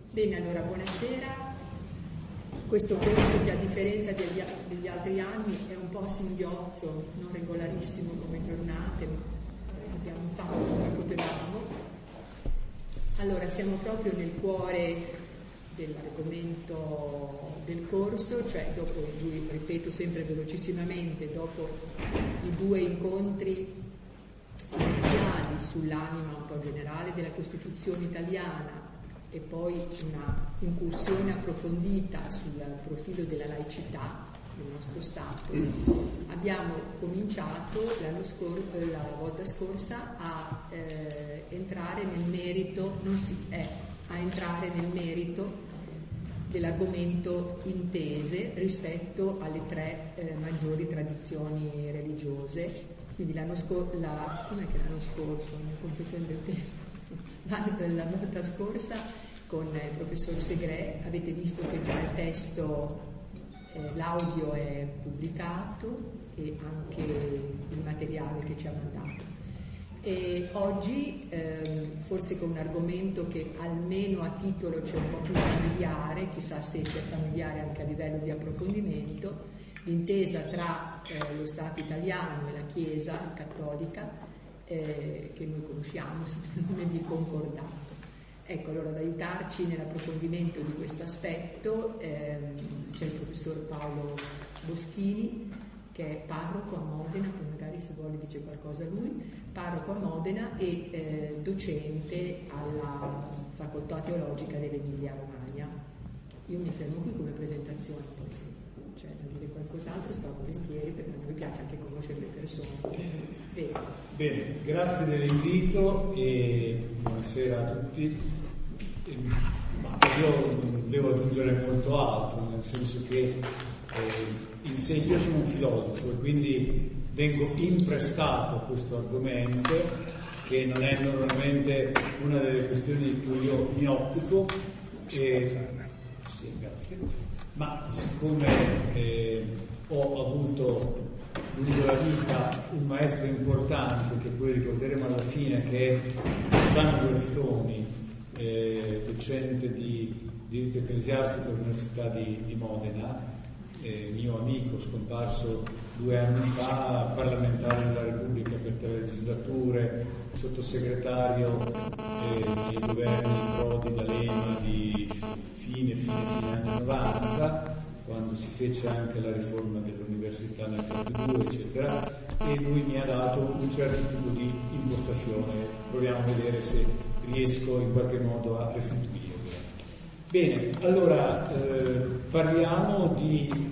Bene, allora buonasera. Questo corso, che a differenza degli altri anni è un po' a singhiozzo, non regolarissimo come giornate, ma abbiamo fatto come potevamo. Allora, siamo proprio nel cuore dell'argomento del corso, cioè dopo ripeto sempre velocissimamente, dopo i 2 incontri iniziali sull'anima un po' generale della Costituzione italiana e poi una incursione approfondita sul profilo della laicità del nostro Stato, abbiamo cominciato la volta scorsa a entrare nel merito, dell'argomento intese rispetto alle 3 maggiori tradizioni religiose. Quindi la volta scorsa con il professor Segre avete visto che già il testo, l'audio è pubblicato e anche il materiale che ci ha mandato. E oggi, forse con un argomento che almeno a titolo c'è un po' più familiare, chissà se c'è familiare anche a livello di approfondimento, l'intesa tra lo Stato italiano e la Chiesa cattolica, che noi conosciamo sotto il nome di concordato. Ecco, allora ad aiutarci nell'approfondimento di questo aspetto c'è il professor Paolo Boschini, che è parroco a Modena, poi magari se vuole dice qualcosa lui, parroco a Modena e docente alla Facoltà Teologica dell'Emilia Romagna. Io mi fermo qui come presentazione, poi se c'è da dire qualcos'altro sto volentieri, perché a noi piace anche conoscere le persone. Bene, grazie dell'invito e buonasera a tutti. Io non devo aggiungere molto altro, nel senso che io sono un filosofo e quindi vengo imprestato questo argomento, che non è normalmente una delle questioni di cui io mi occupo. Sì, grazie. Ma siccome ho avuto lungo la vita un maestro importante, che poi ricorderemo alla fine, che è Gianni Guerzoni, docente di diritto ecclesiastico all'Università di Modena, mio amico scomparso 2 anni fa, parlamentare della Repubblica per 3 legislature, sottosegretario nei governi Prodi, D'Alema di fine anni 90, quando si fece anche la riforma dell'università nel 1932, eccetera, e lui mi ha dato un certo tipo di impostazione. Proviamo a vedere se riesco in qualche modo a restituirla. Bene, allora parliamo di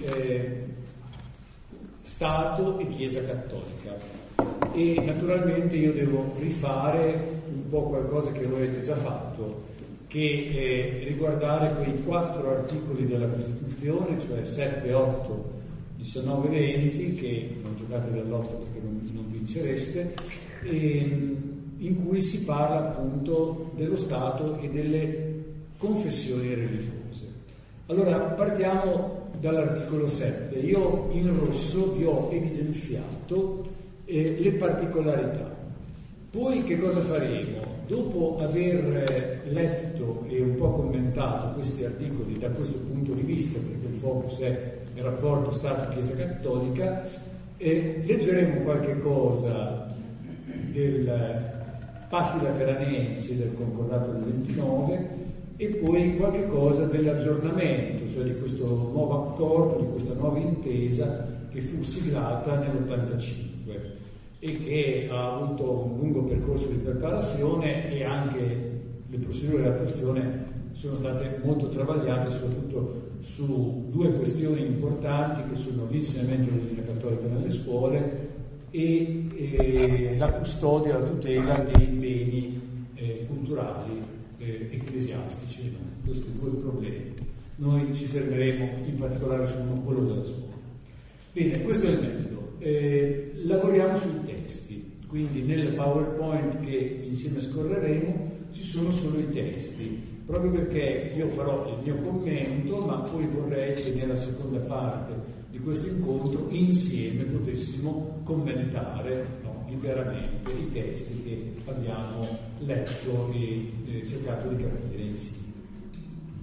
Stato e Chiesa Cattolica e naturalmente io devo rifare un po' qualcosa che voi avete già fatto, che riguardare quei 4 articoli della Costituzione, cioè 7, 8, 19, 20, che non giocate dall'8 perché non vincereste, in cui si parla appunto dello Stato e delle confessioni religiose. Allora partiamo dall'articolo 7. Io in rosso vi ho evidenziato le particolarità. Poi che cosa faremo? Dopo aver letto e un po' commentato questi articoli da questo punto di vista, perché il focus è il rapporto Stato-Chiesa Cattolica, leggeremo qualche cosa del Patti Lateranensi del Concordato del 29 e poi qualche cosa dell'aggiornamento, cioè di questo nuovo accordo, di questa nuova intesa che fu siglata nell'85 e che ha avuto un lungo percorso di preparazione, e anche le procedure di attuazione sono state molto travagliate, soprattutto su 2 questioni importanti, che sono l'insegnamento dell'origine cattolica nelle scuole e la custodia, la tutela dei beni culturali ecclesiastici, no? Questi 2 problemi. Noi ci fermeremo in particolare su quello della scuola. Bene, questo è il metodo. Lavoriamo sui testi, quindi nel PowerPoint che insieme scorreremo ci sono solo i testi, proprio perché io farò il mio commento, ma poi vorrei che nella seconda parte di questo incontro insieme potessimo commentare, no, liberamente i testi che abbiamo letto e cercato di capire insieme.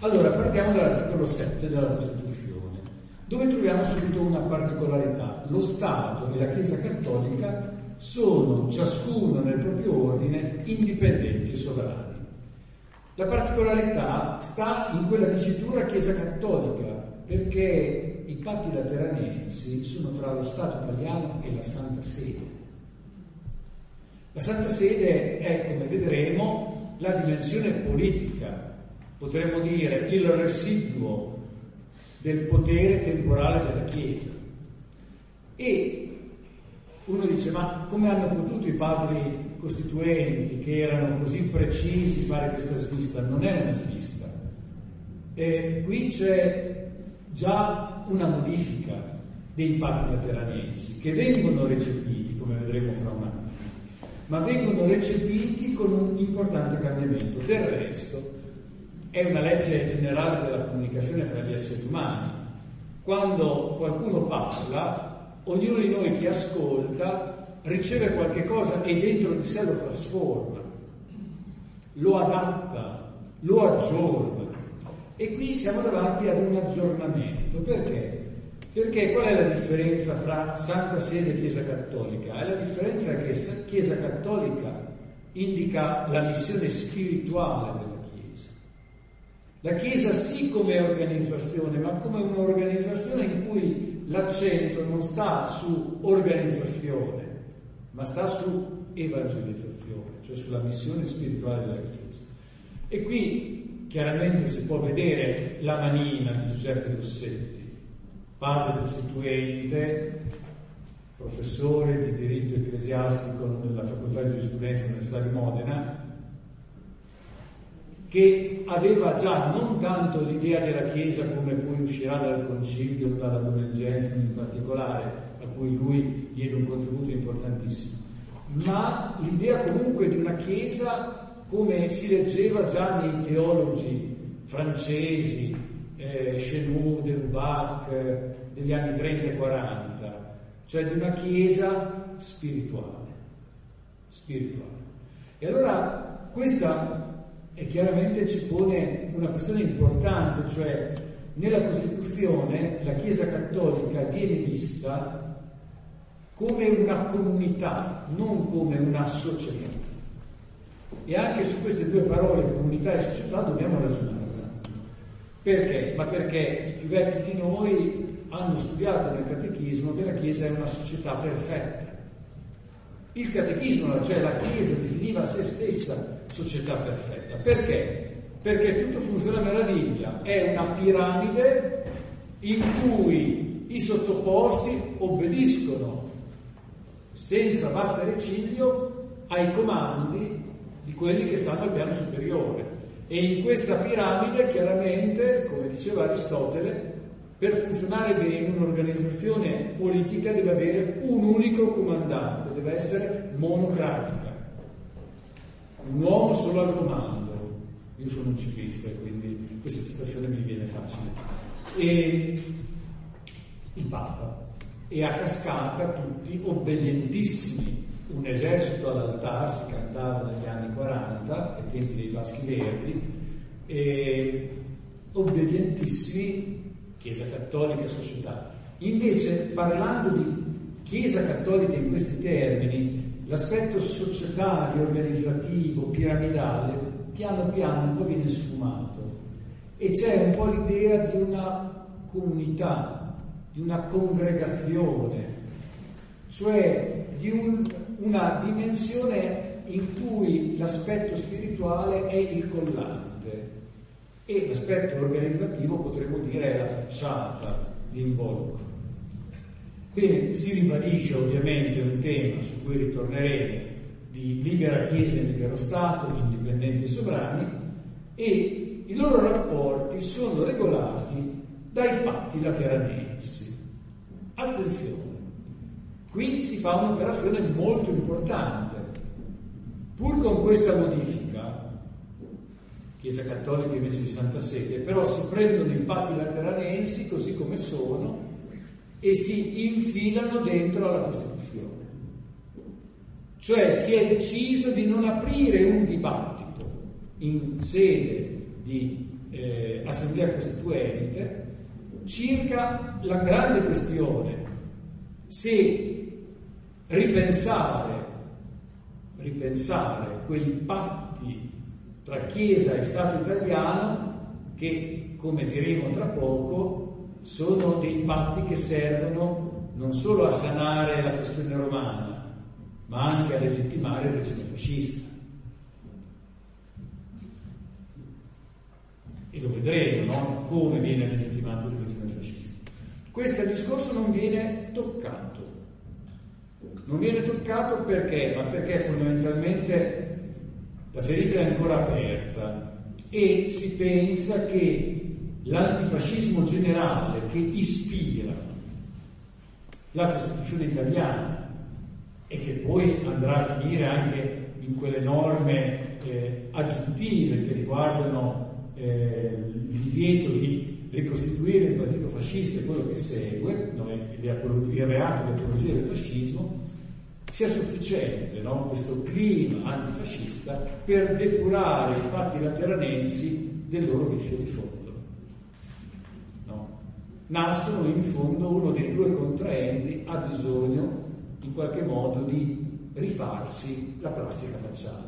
Allora, partiamo dall'articolo 7 della Costituzione, dove troviamo subito una particolarità. Lo Stato e la Chiesa Cattolica sono, ciascuno nel proprio ordine, indipendenti e sovrani. La particolarità sta in quella dicitura Chiesa Cattolica, perché i patti lateranensi sono tra lo Stato italiano e la Santa Sede. La Santa Sede è, come vedremo, la dimensione politica, potremmo dire il residuo del potere temporale della Chiesa. E uno dice, ma come hanno potuto i padri costituenti, che erano così precisi, fare questa svista? Non è una svista. Qui c'è già una modifica dei patti lateranensi che vengono recepiti, come vedremo fra un attimo, ma vengono recepiti con un importante cambiamento. Del resto è una legge generale della comunicazione fra gli esseri umani. Quando qualcuno parla, ognuno di noi che ascolta riceve qualche cosa e dentro di sé lo trasforma, lo adatta, lo aggiorna. E qui siamo davanti ad un aggiornamento. Perché? Perché qual è la differenza fra Santa Sede e Chiesa Cattolica? È la differenza che Chiesa Cattolica indica la missione spirituale della Chiesa. La Chiesa sì come organizzazione, ma come un'organizzazione in cui l'accento non sta su organizzazione, ma sta su evangelizzazione, cioè sulla missione spirituale della Chiesa. E qui chiaramente si può vedere la manina di Giuseppe Dossetti, padre costituente, professore di diritto ecclesiastico nella facoltà di giurisprudenza dell'Università di Modena, che aveva già non tanto l'idea della Chiesa come poi uscirà dal Concilio, dalla Lumen Gentium in particolare, a cui lui diede un contributo importantissimo, ma l'idea comunque di una Chiesa come si leggeva già nei teologi francesi, Chenoux, de Lubac, degli anni 30 e 40, cioè di una Chiesa spirituale. E allora questa chiaramente ci pone una questione importante, cioè nella Costituzione la Chiesa Cattolica viene vista come una comunità, non come una società. E anche su queste due parole, comunità e società, dobbiamo ragionare. Perché? Ma perché i più vecchi di noi hanno studiato nel catechismo che la Chiesa è una società perfetta. Il catechismo, cioè la Chiesa, definiva se stessa società perfetta. Perché? Perché tutto funziona a meraviglia. È una piramide in cui i sottoposti obbediscono senza battere ciglio ai comandi di quelli che stanno al piano superiore. E in questa piramide, chiaramente, come diceva Aristotele, per funzionare bene un'organizzazione politica deve avere un unico comandante, deve essere monocratica. Un uomo solo al comando. Io sono un ciclista e quindi questa citazione mi viene facile. E il Papa. E a cascata tutti obbedientissimi. Un esercito all'altar, si cantava negli anni 40, ai tempi dei Vaschi Verdi, e obbedientissimi, Chiesa Cattolica e società. Invece, parlando di Chiesa Cattolica in questi termini, l'aspetto societario, organizzativo, piramidale, piano piano un po' viene sfumato. E c'è un po' l'idea di una comunità, di una congregazione, cioè di una dimensione in cui l'aspetto spirituale è il collante e l'aspetto organizzativo potremmo dire è la facciata, l'involucro. Quindi si ribadisce ovviamente un tema su cui ritorneremo di libera Chiesa e libero Stato, indipendenti e sovrani, e i loro rapporti sono regolati dai patti lateranensi. Attenzione! Qui si fa un'operazione molto importante. Pur con questa modifica, Chiesa Cattolica invece di Santa Sede, però si prendono i patti lateranensi così come sono e si infilano dentro alla Costituzione. Cioè si è deciso di non aprire un dibattito in sede di Assemblea Costituente circa la grande questione se ripensare quei patti tra Chiesa e Stato italiano che, come diremo tra poco, sono dei patti che servono non solo a sanare la questione romana, ma anche a legittimare il regime fascista. E lo vedremo, no? Come viene legittimato il regime fascista. Questo discorso non viene toccato. Non viene toccato perché? Ma perché fondamentalmente la ferita è ancora aperta e si pensa che l'antifascismo generale che ispira la Costituzione italiana e che poi andrà a finire anche in quelle norme aggiuntive che riguardano il divieto di ricostituire il partito fascista e quello che segue, il reato di apologia del fascismo, sia sufficiente, no? Questo clima antifascista per depurare i patti lateranensi del loro vizio di fondo. No? Nascono in fondo, uno dei due contraenti ha bisogno in qualche modo di rifarsi la plastica facciale.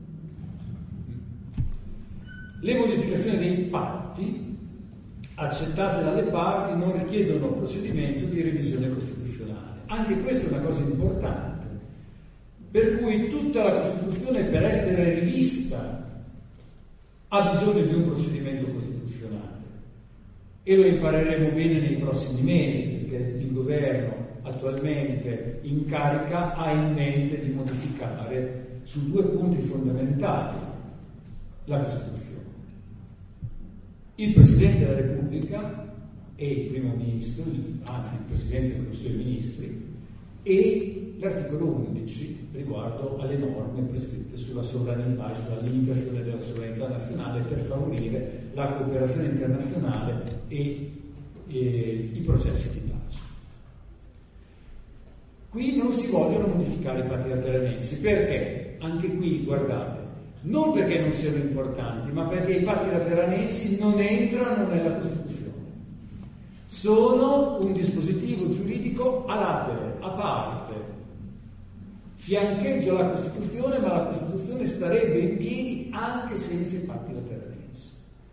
Le modificazioni dei patti accettate dalle parti non richiedono procedimento di revisione costituzionale. Anche questa è una cosa importante, per cui tutta la Costituzione, per essere rivista, ha bisogno di un procedimento costituzionale e lo impareremo bene nei prossimi mesi, perché il governo attualmente in carica ha in mente di modificare su due punti fondamentali la Costituzione. Il Presidente della Repubblica e il Primo Ministro, anzi il Presidente del Consiglio dei Ministri, e l'articolo 11 riguardo alle norme prescritte sulla sovranità e sulla limitazione della sovranità nazionale per favorire la cooperazione internazionale e i processi di pace. Qui non si vogliono modificare i patti lateranensi, perché? Anche qui, guardate, non perché non siano importanti, ma perché i patti lateranensi non entrano nella Costituzione. Sono un dispositivo giuridico a latere, a parte. Fiancheggia la Costituzione, ma la Costituzione starebbe in piedi anche senza i patti lateranensi.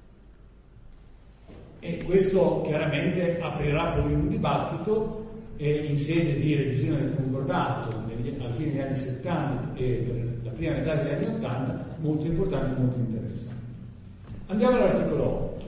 E questo chiaramente aprirà poi un dibattito in sede di revisione del concordato alla fine degli anni 70 e per la prima metà degli anni 80, molto importante e molto interessante. Andiamo all'articolo 8.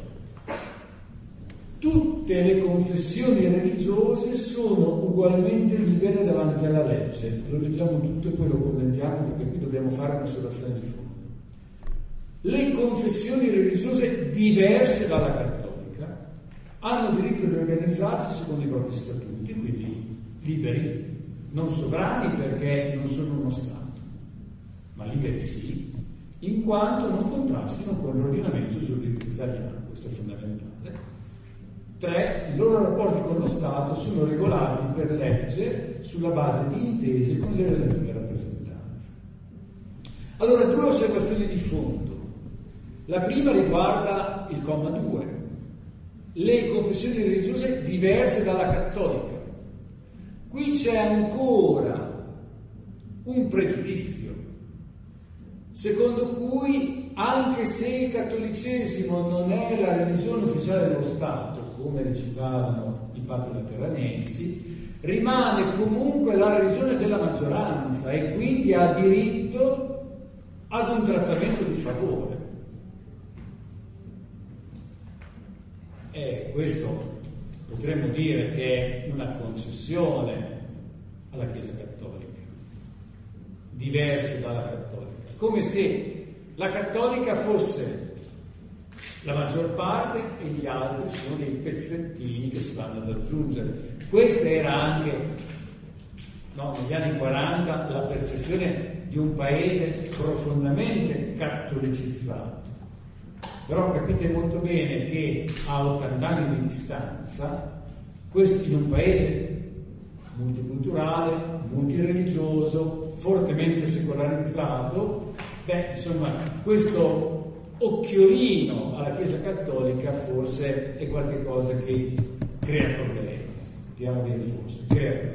Tutte le confessioni religiose sono ugualmente libere davanti alla legge. Lo leggiamo tutto e poi lo commentiamo, perché qui dobbiamo fare un'osservazione di fondo. Le confessioni religiose diverse dalla cattolica hanno diritto di organizzarsi secondo i propri statuti, quindi liberi, non sovrani perché non sono uno Stato, ma liberi sì, in quanto non contrastino con l'ordinamento giuridico italiano. Questo è fondamentale. 3. I loro rapporti con lo Stato sono regolati per legge sulla base di intese con le relative rappresentanze. Allora, due osservazioni di fondo. La prima riguarda il comma 2. Le confessioni religiose diverse dalla cattolica. Qui c'è ancora un pregiudizio, secondo cui anche se il cattolicesimo non è la religione ufficiale dello Stato, come recitavano i patti lateranensi, rimane comunque la religione della maggioranza e quindi ha diritto ad un trattamento di favore. E questo potremmo dire che è una concessione alla Chiesa Cattolica, diverse dalla Cattolica, come se la Cattolica fosse la maggior parte e gli altri sono dei pezzettini che si vanno ad aggiungere. Questa era anche, negli anni 40, la percezione di un paese profondamente cattolicizzato. Però capite molto bene che a 80 anni di distanza, questo in un paese multiculturale, multireligioso, fortemente secolarizzato, insomma, questo occhiolino alla Chiesa Cattolica forse è qualcosa che crea problemi, diciamo bene forse, crea problemi.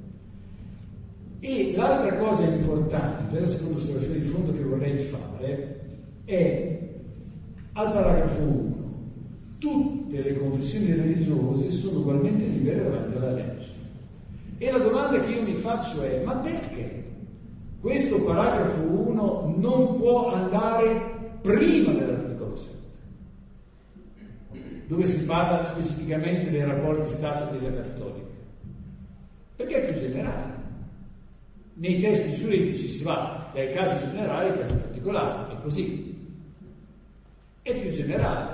E l'altra cosa importante, la seconda osservazione di fondo che vorrei fare è al paragrafo 1. Tutte le confessioni religiose sono ugualmente libere davanti alla legge. E la domanda che io mi faccio è: ma perché questo paragrafo 1 non può andare prima dell'articolo 7, dove si parla specificamente dei rapporti Stato-Chiesa Cattolica? Perché è più generale. Nei testi giuridici si va dai casi generali ai casi particolari, è così. È più generale.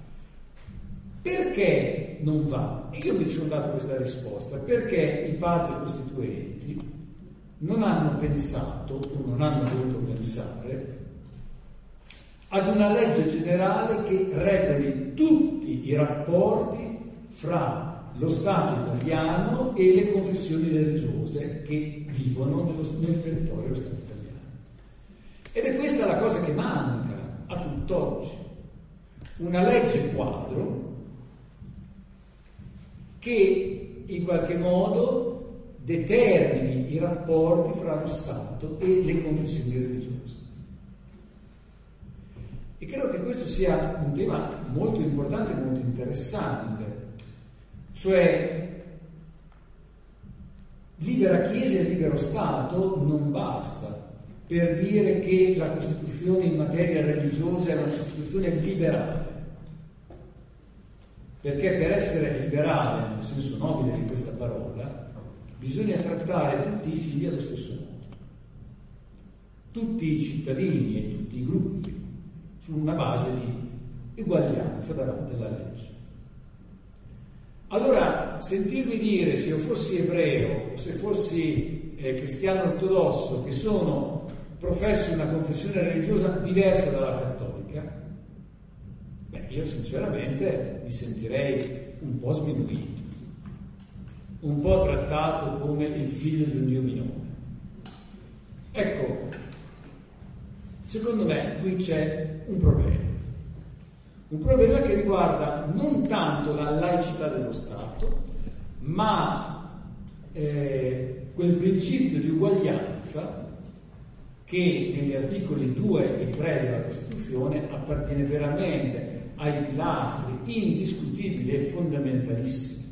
Perché non va? E io mi sono dato questa risposta: perché i padri costituenti non hanno pensato, o non hanno voluto pensare, ad una legge generale che regoli tutti i rapporti fra lo Stato italiano e le confessioni religiose che vivono nel territorio dello Stato italiano. Ed è questa la cosa che manca a tutt'oggi. Una legge quadro che in qualche modo determini i rapporti fra lo Stato e le confessioni religiose. E credo che questo sia un tema molto importante e molto interessante. Cioè, libera Chiesa e libero Stato non basta per dire che la Costituzione in materia religiosa è una Costituzione liberale. Perché per essere liberale, nel senso nobile di questa parola, bisogna trattare tutti i figli allo stesso modo. Tutti i cittadini e tutti i gruppi su una base di uguaglianza davanti alla legge. Allora, sentirmi dire, se io fossi ebreo o se fossi cristiano ortodosso, che professo una confessione religiosa diversa dalla cattolica, io sinceramente mi sentirei un po' sminuito, un po' trattato come il figlio di un Dio minore. Ecco, secondo me qui c'è un problema che riguarda non tanto la laicità dello Stato, ma quel principio di uguaglianza che negli articoli 2 e 3 della Costituzione appartiene veramente ai pilastri indiscutibili e fondamentalissimi.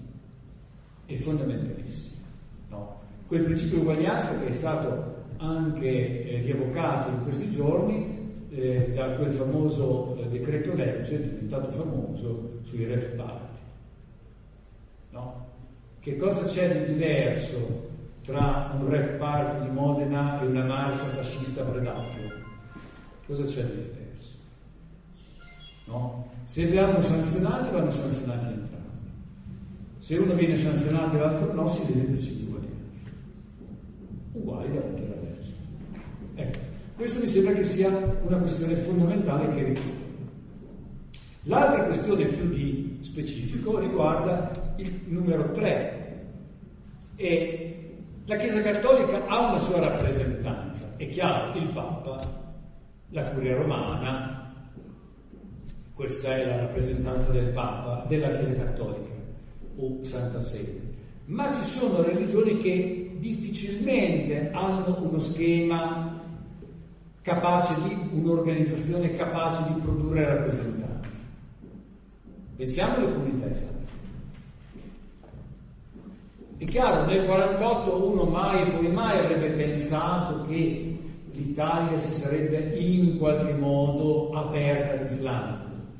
No? Quel principio di uguaglianza che è stato anche rievocato in questi giorni da quel famoso decreto legge diventato famoso sui rave party. No? Che cosa c'è di diverso tra un rave party di Modena e una marcia fascista a Predappio? Cosa c'è di diverso? No? Se vanno sanzionati entrambi. Se uno viene sanzionato e l'altro no, si deve principio di uguaglianza. Uguali davanti alla legge. Ecco, questo mi sembra che sia una questione fondamentale che richiede. L'altra questione più di specifico riguarda il numero 3. E la Chiesa Cattolica ha una sua rappresentanza. È chiaro, il Papa, la Curia Romana, questa è la rappresentanza del Papa, della Chiesa Cattolica o Santa Sede. Ma ci sono religioni che difficilmente hanno uno schema capace di, un'organizzazione capace di produrre rappresentanza. Pensiamo alle comunità islamiche. È chiaro, nel 48 uno mai e poi mai avrebbe pensato che l'Italia si sarebbe in qualche modo aperta all'Islam.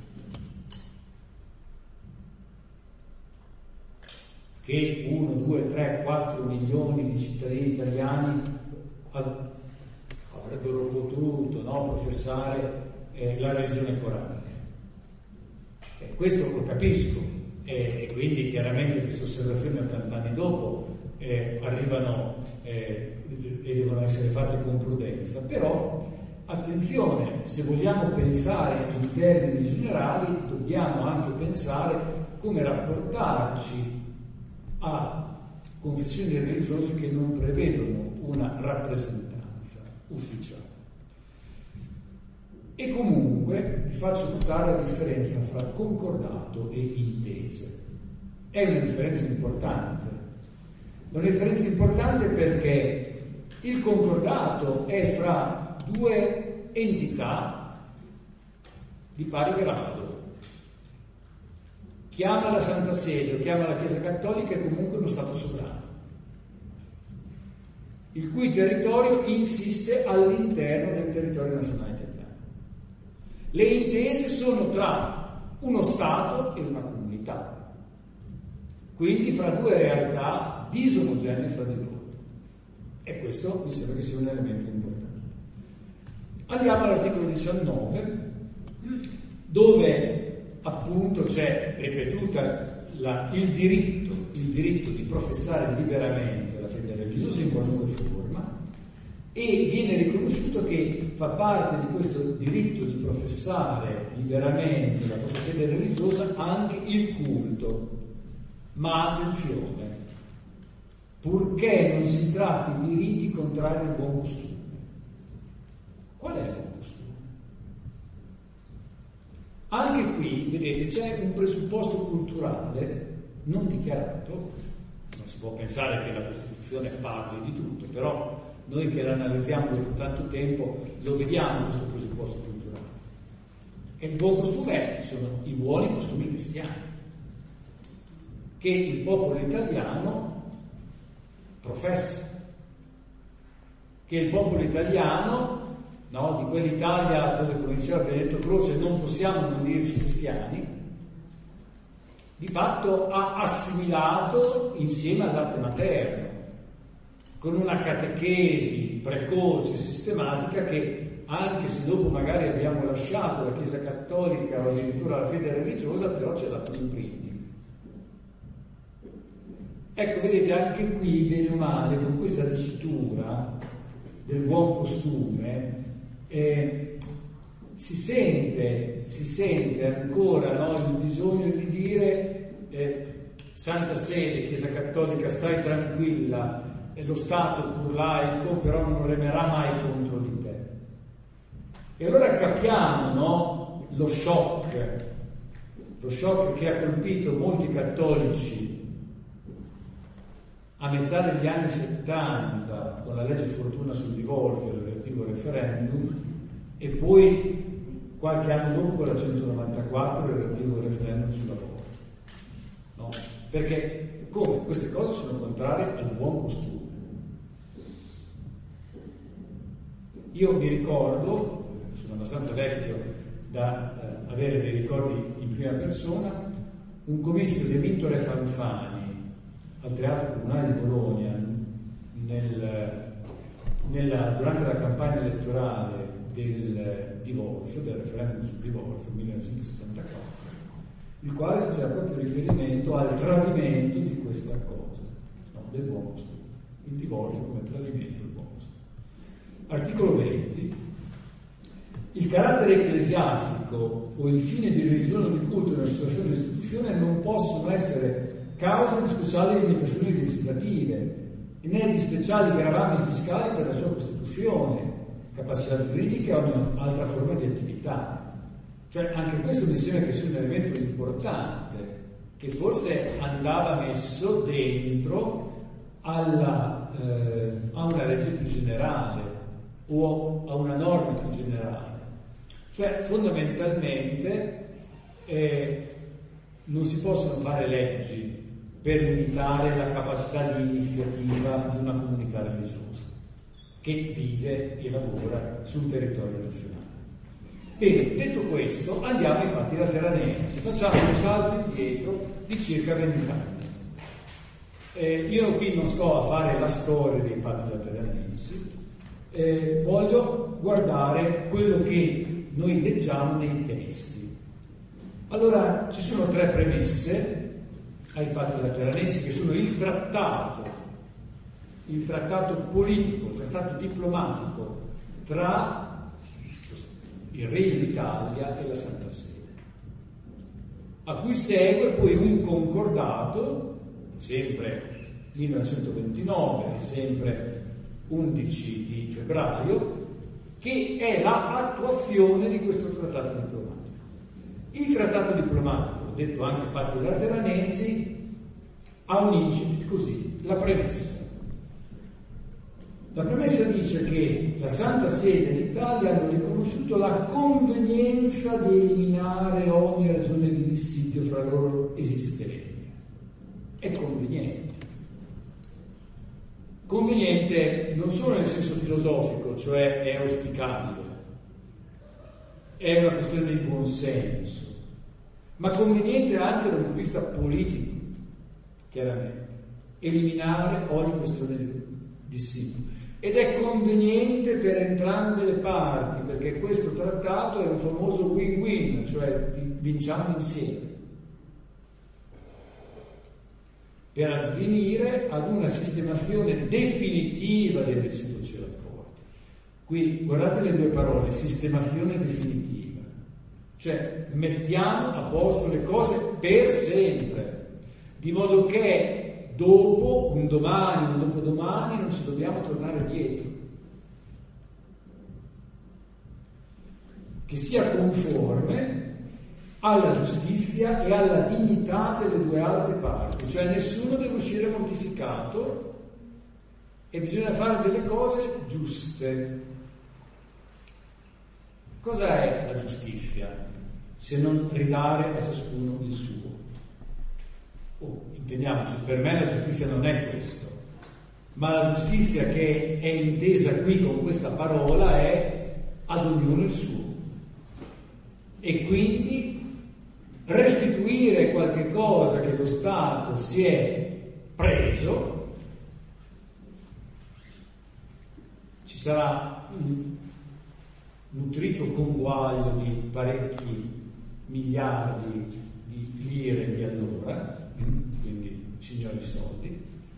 Che 1, 2, 3, 4 milioni di cittadini italiani avrebbero potuto professare la religione coranica. Questo lo capisco, e quindi chiaramente queste osservazioni 80 anni dopo arrivano e devono essere fatte con prudenza, però attenzione, se vogliamo pensare in termini generali dobbiamo anche pensare come rapportarci a confessioni religiose che non prevedono una rappresentanza ufficiale. E comunque vi faccio notare la differenza fra concordato e intese. È una differenza importante. Una differenza importante perché il concordato è fra due entità di pari grado. Chiama la Santa Sede o chiama la Chiesa Cattolica è comunque uno Stato sovrano, il cui territorio insiste all'interno del territorio nazionale italiano. Le intese sono tra uno Stato e una comunità, quindi fra due realtà disomogenee fra di loro. E questo mi sembra che sia un elemento importante. Andiamo all'articolo 19, dove appunto c'è ripetuta il diritto di professare liberamente la fede religiosa in qualunque forma, e viene riconosciuto che fa parte di questo diritto di professare liberamente la propria fede religiosa anche il culto. Ma attenzione, purché non si tratti di riti contrari al buon costume. Qual è il buon costume? Anche qui, vedete, c'è un presupposto culturale non dichiarato. Non si può pensare che la Costituzione parli di tutto, però noi che l'analizziamo dopo tanto tempo lo vediamo questo presupposto culturale. E il buon costume sono i buoni costumi cristiani che il popolo italiano professa, che il popolo italiano, no, di quell'Italia dove, come diceva Benedetto Croce, non possiamo non dirci cristiani, di fatto ha assimilato insieme all'arte materno, con una catechesi precoce, sistematica, che anche se dopo magari abbiamo lasciato la Chiesa Cattolica o addirittura la fede religiosa, però c'è dato l'imprinting. Ecco, vedete, anche qui, bene o male, con questa dicitura del buon costume, si sente ancora, no, il bisogno di dire Santa Sede, Chiesa Cattolica, stai tranquilla, lo Stato pur laico però non remerà mai contro di te. E allora capiamo, no, lo shock che ha colpito molti cattolici a metà degli anni 70 con la legge Fortuna sul divorzio e il relativo referendum, e poi qualche anno dopo con la 194 il relativo referendum sull'aborto. No? Perché come queste cose sono contrarie al buon costume. Io mi ricordo, sono abbastanza vecchio da avere dei ricordi in prima persona, un comizio di Amintore Fanfani al Teatro Comunale di Bologna durante la campagna elettorale del divorzio, del referendum sul divorzio 1974, il quale faceva proprio riferimento al tradimento di questa cosa, no, del buon costume, il divorzio come tradimento del buon costume. Articolo 20. Il carattere ecclesiastico o il fine di religione o di culto in una situazione di istituzione non possono essere causa di speciali limitazioni legislative né di speciali gravami fiscali per la sua costituzione, capacità giuridica o ogni altra forma di attività. Cioè anche questo mi sembra che sia un elemento importante, che forse andava messo dentro a una legge più generale o a una norma più generale. Cioè fondamentalmente non si possono fare leggi per limitare la capacità di iniziativa di una comunità religiosa che vive e lavora sul territorio nazionale. Bene, detto questo, andiamo ai Patti Lateranensi. Facciamo un salto indietro di circa 20 anni. Io qui non sto a fare la storia dei Patti Lateranensi, voglio guardare quello che noi leggiamo nei testi. Allora, ci sono 3 premesse ai Patti Lateranensi, che sono il trattato politico, il trattato diplomatico tra il Regno d'Italia e la Santa Sede, a cui segue poi un concordato, sempre 1929 e sempre 11 di febbraio, che è l'attuazione di questo trattato diplomatico. Il trattato diplomatico, detto anche Patti Lateranensi, ha un incipit così, la premessa. La premessa dice che la Santa Sede e l'Italia hanno riconosciuto la convenienza di eliminare ogni ragione di dissidio fra loro esistenti. È conveniente. Conveniente non solo nel senso filosofico, cioè è auspicabile, è una questione di buon senso, ma conveniente anche dal punto di vista politico, chiaramente, eliminare ogni questione di dissidio. Ed è conveniente per entrambe le parti, perché questo trattato è un famoso win-win, cioè vinciamo insieme, per addivenire ad una sistemazione definitiva delle reciproci rapporti. Qui guardate le due parole, sistemazione definitiva, cioè mettiamo a posto le cose per sempre, di modo che dopo, un domani, un dopodomani, non ci dobbiamo tornare dietro. Che sia conforme alla giustizia e alla dignità delle due altre parti, cioè nessuno deve uscire mortificato e bisogna fare delle cose giuste. Cosa è la giustizia se non ridare a ciascuno il suo? Intendiamoci, per me la giustizia non è questo, ma la giustizia che è intesa qui con questa parola è ad ognuno il suo, e quindi restituire qualche cosa che lo Stato si è preso. Ci sarà un nutrito conguaglio di parecchi miliardi di lire di allora, quindi signori soldi,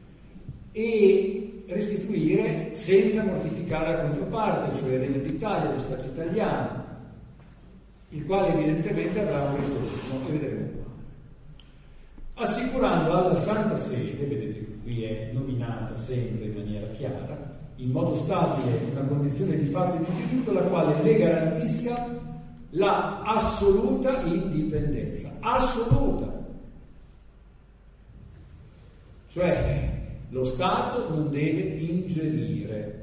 e restituire senza mortificare la controparte, cioè il Regno d'Italia, lo Stato italiano, il quale evidentemente avrà un ritorno, e vedremo qua. Assicurando alla Santa Sede, vedete che qui è nominata sempre in maniera chiara, in modo stabile una condizione di fatto e di diritto, la quale le garantisca la assoluta indipendenza, assoluta. Cioè lo Stato non deve ingerire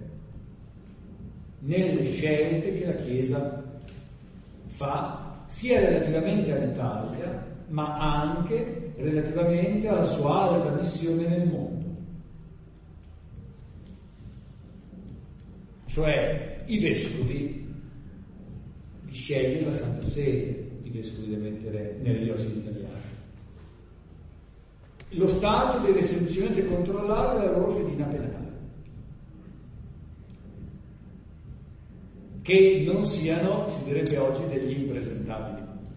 nelle scelte che la Chiesa fa, sia relativamente all'Italia, ma anche relativamente alla sua alta missione nel mondo. Cioè i vescovi li sceglie la Santa Sede, i vescovi da mettere nelle diocesi italiane. Lo Stato deve semplicemente controllare la loro fedina penale, che non siano, si direbbe oggi, degli impresentabili.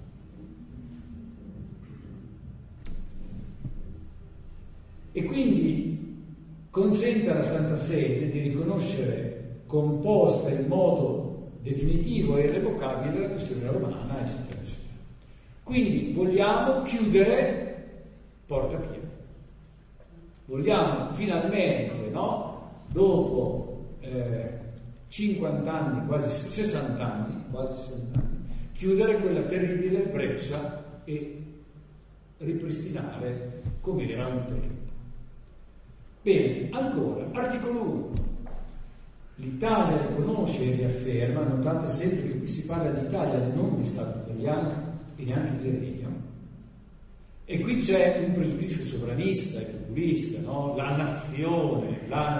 E quindi consente alla Santa Sede di riconoscere composta in modo definitivo e irrevocabile la questione romana, eccetera, eccetera. Quindi vogliamo chiudere Porta Pia. Vogliamo finalmente, no? Dopo 50 anni, quasi 60 anni, chiudere quella terribile breccia e ripristinare come era un tempo. Bene, ancora, articolo 1. L'Italia riconosce e riafferma, notate sempre che qui si parla di Italia, non di Stato italiano e neanche di Regno. E qui c'è un pregiudizio sovranista e populista, no? La nazione,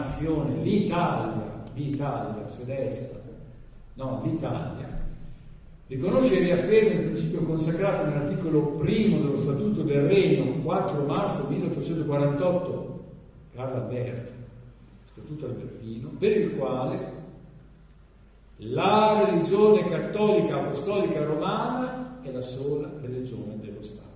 l'Italia, sedesta, no, l'Italia, riconosce e riafferma il principio consacrato nell'articolo 1 dello Statuto del Regno, 4 marzo 1848, Carlo Alberto, Statuto albertino, per il quale la religione cattolica apostolica romana è la sola religione dello Stato.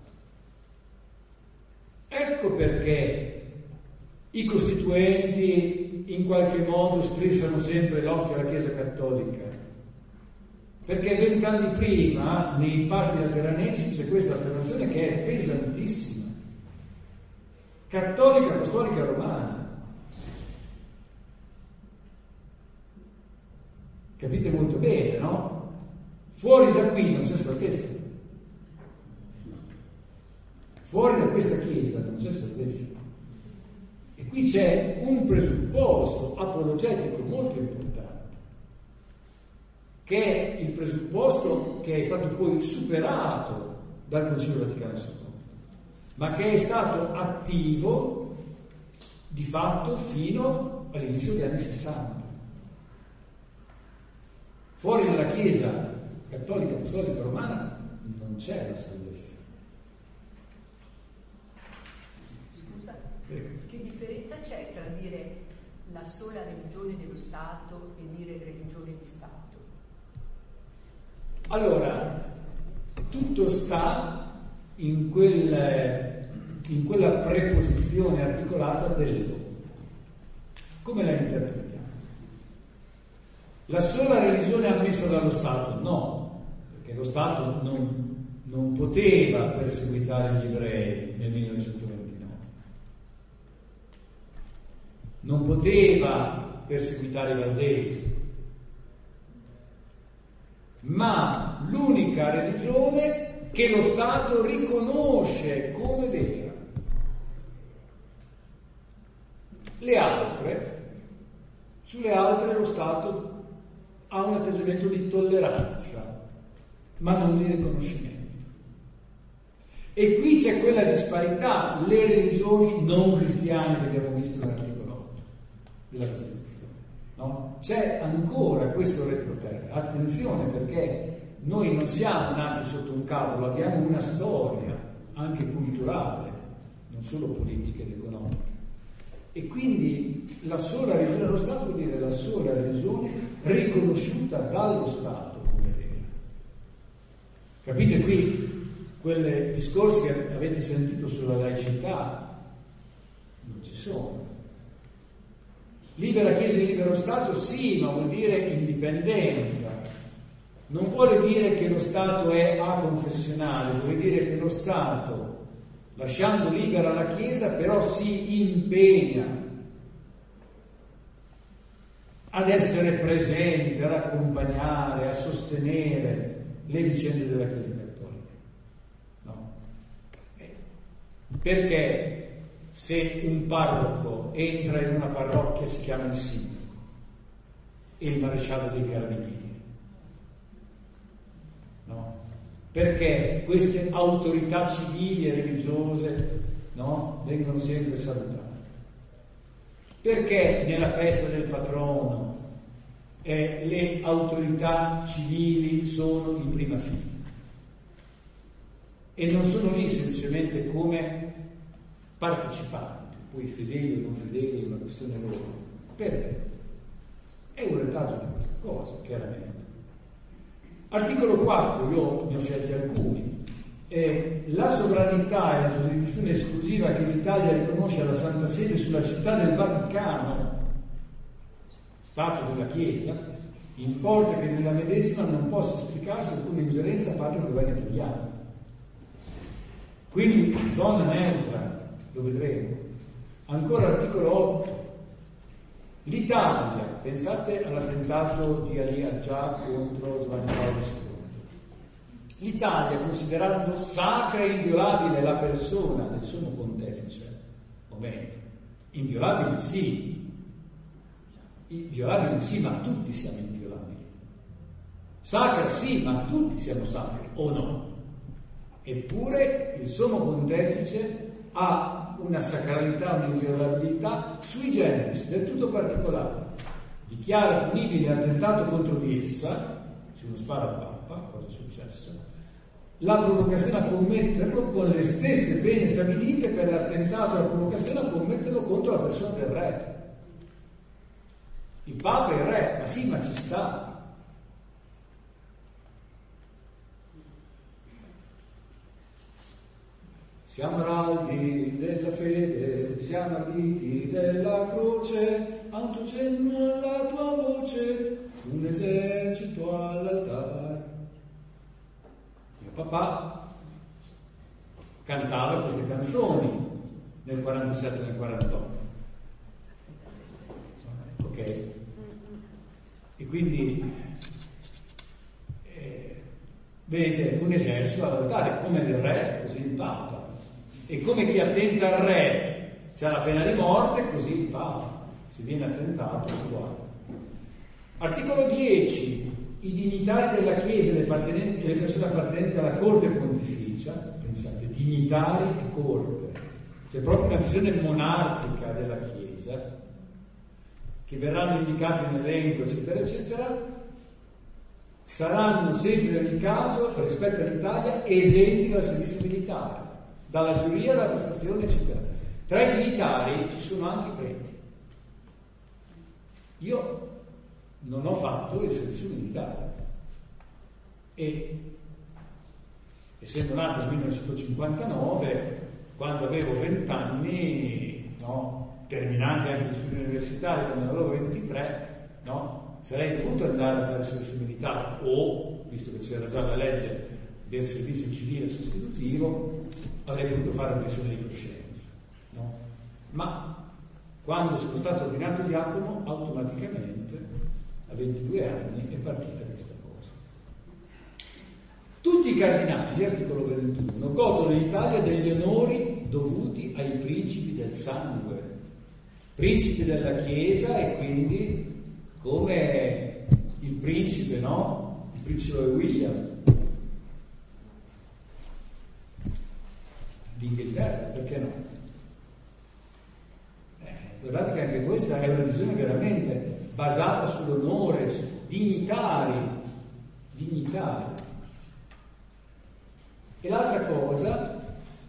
Ecco perché i costituenti in qualche modo strizzano sempre l'occhio alla Chiesa cattolica, perché 20 anni prima nei Patti Lateranensi c'è questa affermazione che è pesantissima: cattolica apostolica romana. Capite molto bene, no? Fuori da qui non c'è salvezza. Fuori da questa Chiesa non c'è salvezza. E qui c'è un presupposto apologetico molto importante, che è il presupposto che è stato poi superato dal Concilio Vaticano II, ma che è stato attivo di fatto fino all'inizio degli anni 60. Fuori dalla Chiesa cattolica apostolica romana non c'è la salvezza. Scusa, che differenza c'è tra dire la sola religione dello Stato e dire religione di Stato? Allora, tutto sta in quella preposizione articolata dello. Come la interpretiamo? La sola religione ammessa dallo Stato? No, perché lo Stato non poteva perseguitare gli ebrei nel 1929, non poteva perseguitare i valdesi, ma l'unica religione che lo Stato riconosce come vera. Sulle altre lo Stato ha un atteggiamento di tolleranza, ma non di riconoscimento. E qui c'è quella disparità, le religioni non cristiane che abbiamo visto nell'articolo 8 della Costituzione, no? C'è ancora questo retroterra. Attenzione, perché noi non siamo nati sotto un cavolo, abbiamo una storia anche culturale, non solo politica ed economica. E quindi la sola religione dello Stato vuol dire la sola religione riconosciuta dallo Stato come vera. Capite qui quei discorsi che avete sentito sulla laicità? Non ci sono. Libera Chiesa e libero Stato sì, ma vuol dire indipendenza. Non vuole dire che lo Stato è aconfessionale, vuol dire che lo Stato, lasciando libera la Chiesa, però si impegna ad essere presente, ad accompagnare, a sostenere le vicende della Chiesa cattolica. No? Perché se un parroco entra in una parrocchia si chiama il sindaco e il maresciallo dei carabinieri? No? Perché queste autorità civili e religiose, no, vengono sempre salutate? Perché nella festa del patrono le autorità civili sono in prima fila e non sono lì semplicemente come partecipanti, poi fedeli o non fedeli è una questione loro? Perché? È un retaggio di questa cosa, chiaramente. Articolo 4, io ne ho scelti alcuni. La sovranità e la giurisdizione esclusiva che l'Italia riconosce alla Santa Sede sulla città del Vaticano, Stato della Chiesa, importa che nella medesima non possa esplicarsi alcuna ingerenza a parte del governo italiano. Quindi zona neutra, lo vedremo. Ancora articolo 8. L'Italia, pensate all'attentato di Ali Agca contro Giovanni Paolo II. L'Italia, considerando sacra e inviolabile la persona del sommo pontefice, o meglio, inviolabile sì, ma tutti siamo inviolabili. Sacra sì, ma tutti siamo sacri, o no? Eppure il sommo pontefice ha una sacralità, un'inviolabilità sui generis, del tutto particolare. Dichiara punibile l'attentato contro di essa, se uno spara al Papa, cosa è successa, la provocazione a commetterlo con le stesse pene stabilite per l'attentato e la provocazione a commetterlo contro la persona del re. Il Papa è il re, ma sì, ma ci sta. Siamo araldi della fede, siamo arditi della croce, a un tuo cenno alla tua voce, un esercito all'altare. Mio papà cantava queste canzoni nel 47 e nel 48. Ok? E quindi vedete, un esercito ad altare, come il re, così il Papa. E come chi attenta al re c'ha la pena di morte, così il Papa. Se viene attentato, uguale. Articolo 10. I dignitari della Chiesa e le persone appartenenti alla corte pontificia, pensate, dignitari e corte, c'è proprio una visione monarchica della Chiesa, che verranno indicati nell'elenco, eccetera, eccetera, saranno sempre in ogni caso, rispetto all'Italia, esenti dal servizio militare, dalla giuria, dalla prestazione, eccetera. Tra i dignitari ci sono anche i preti. Io non ho fatto il servizio militare e, essendo nato nel 1959, quando avevo 20 anni, no, terminati anche gli studi universitari, quando ne avevo 23, no, sarei dovuto andare a fare il servizio militare o, visto che c'era già la legge del servizio civile sostitutivo, avrei dovuto fare una questione di coscienza, no? Ma quando sono stato ordinato diacono, automaticamente a 22 anni è partita questa cosa. Tutti i cardinali, articolo 21, godono in Italia degli onori dovuti ai principi del sangue, principi della Chiesa, e quindi come il principe, no? Il principe William d'Inghilterra, perché no? Guardate che anche questa è una visione veramente basata sull'onore, su dignitari. E l'altra cosa,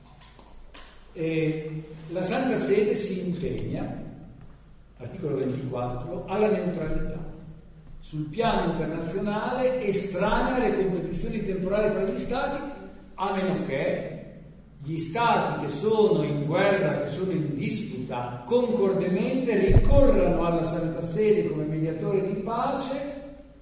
la Santa Sede si impegna, articolo 24, alla neutralità sul piano internazionale, estranea alle competizioni temporali fra gli Stati, a meno che gli Stati che sono in guerra, che sono in disputa, concordemente ricorrano alla Santa Sede come mediatore di pace,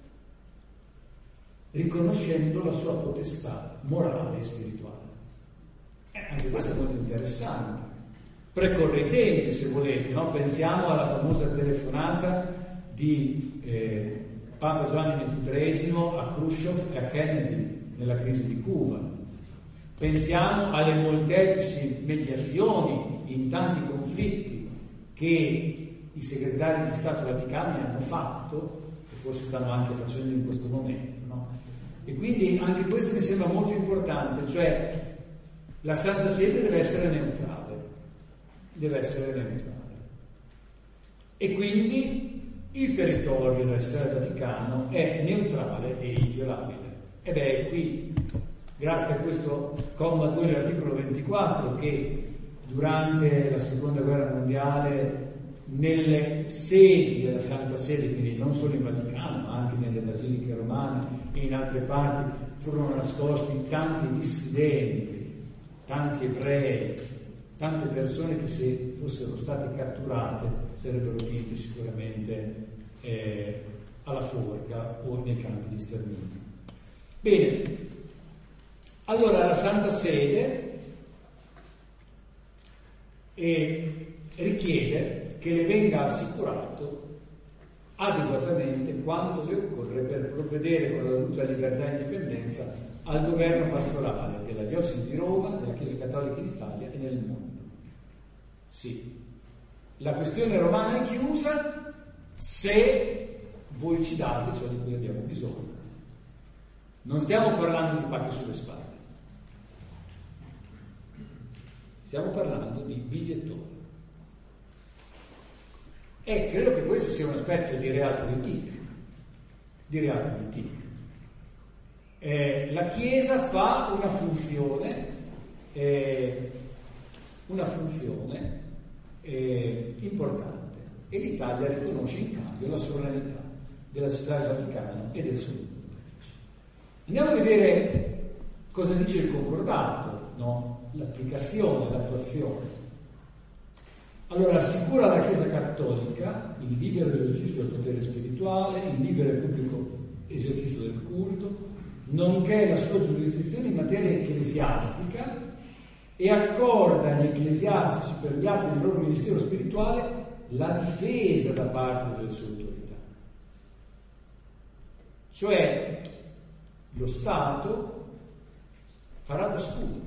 riconoscendo la sua potestà morale e spirituale. Anche questo è molto interessante. Precorre i tempi, se volete, no? Pensiamo alla famosa telefonata di Papa Giovanni XXIII a Khrushchev e a Kennedy nella crisi di Cuba. Pensiamo alle molteplici mediazioni in tanti conflitti che i segretari di Stato vaticani hanno fatto, e forse stanno anche facendo in questo momento, no? E quindi anche questo mi sembra molto importante, cioè la Santa Sede deve essere neutrale, e quindi il territorio della Città del Vaticano è neutrale e inviolabile. E beh, qui, grazie a questo comma 2 dell'articolo 24, che durante la Seconda Guerra Mondiale nelle sedi della Santa Sede, quindi non solo in Vaticano ma anche nelle basiliche romane e in altre parti, furono nascosti tanti dissidenti, tanti ebrei, tante persone che se fossero state catturate sarebbero finite sicuramente alla forca o nei campi di sterminio. Bene, allora la Santa Sede richiede che le venga assicurato adeguatamente quanto le occorre per provvedere con la dovuta libertà e indipendenza al governo pastorale della diocesi di Roma, della Chiesa Cattolica in Italia e nel mondo. Sì, la questione romana è chiusa se voi ci date ciò di cui abbiamo bisogno. Non stiamo parlando di pacche sulle spalle, stiamo parlando di bigliettoni. E credo che questo sia un aspetto di realpolitik. La Chiesa fa una funzione importante, e l'Italia riconosce in cambio la sovranità della Città del Vaticano e del suo pontefice. Andiamo a vedere cosa dice il concordato, no? L'applicazione, l'attuazione. Allora, assicura alla Chiesa Cattolica il libero esercizio del potere spirituale, il libero e pubblico esercizio del culto, nonché la sua giurisdizione in materia ecclesiastica, e accorda agli ecclesiastici per gli atti del loro ministero spirituale la difesa da parte delle sue autorità. Cioè, lo Stato farà da scudo,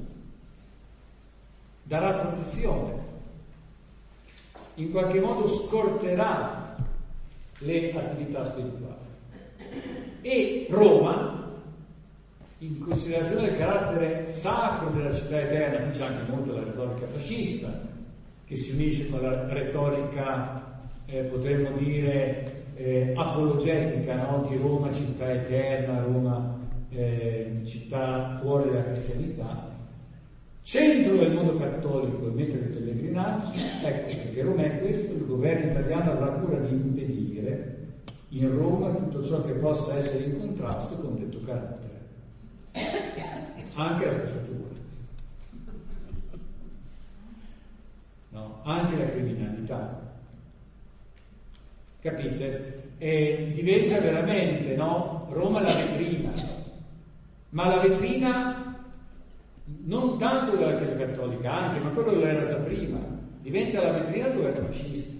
darà protezione, in qualche modo scorterà le attività spirituali. E Roma, in considerazione del carattere sacro della città eterna, qui c'è anche molto la retorica fascista, che si unisce con la retorica, potremmo dire, apologetica, no? Di Roma città eterna, Roma città cuore della cristianità, centro del mondo cattolico e meta dei pellegrinaggi. Ecco perché Roma è questo. Il governo italiano avrà cura di impedire in Roma tutto ciò che possa essere in contrasto con detto carattere, anche la spazzatura, no? Anche la criminalità, capite? E diventa veramente, no? Roma la vetrina, ma la vetrina non tanto della Chiesa Cattolica, anche, ma quello lo era già prima, diventa la vetrina del governo fascista.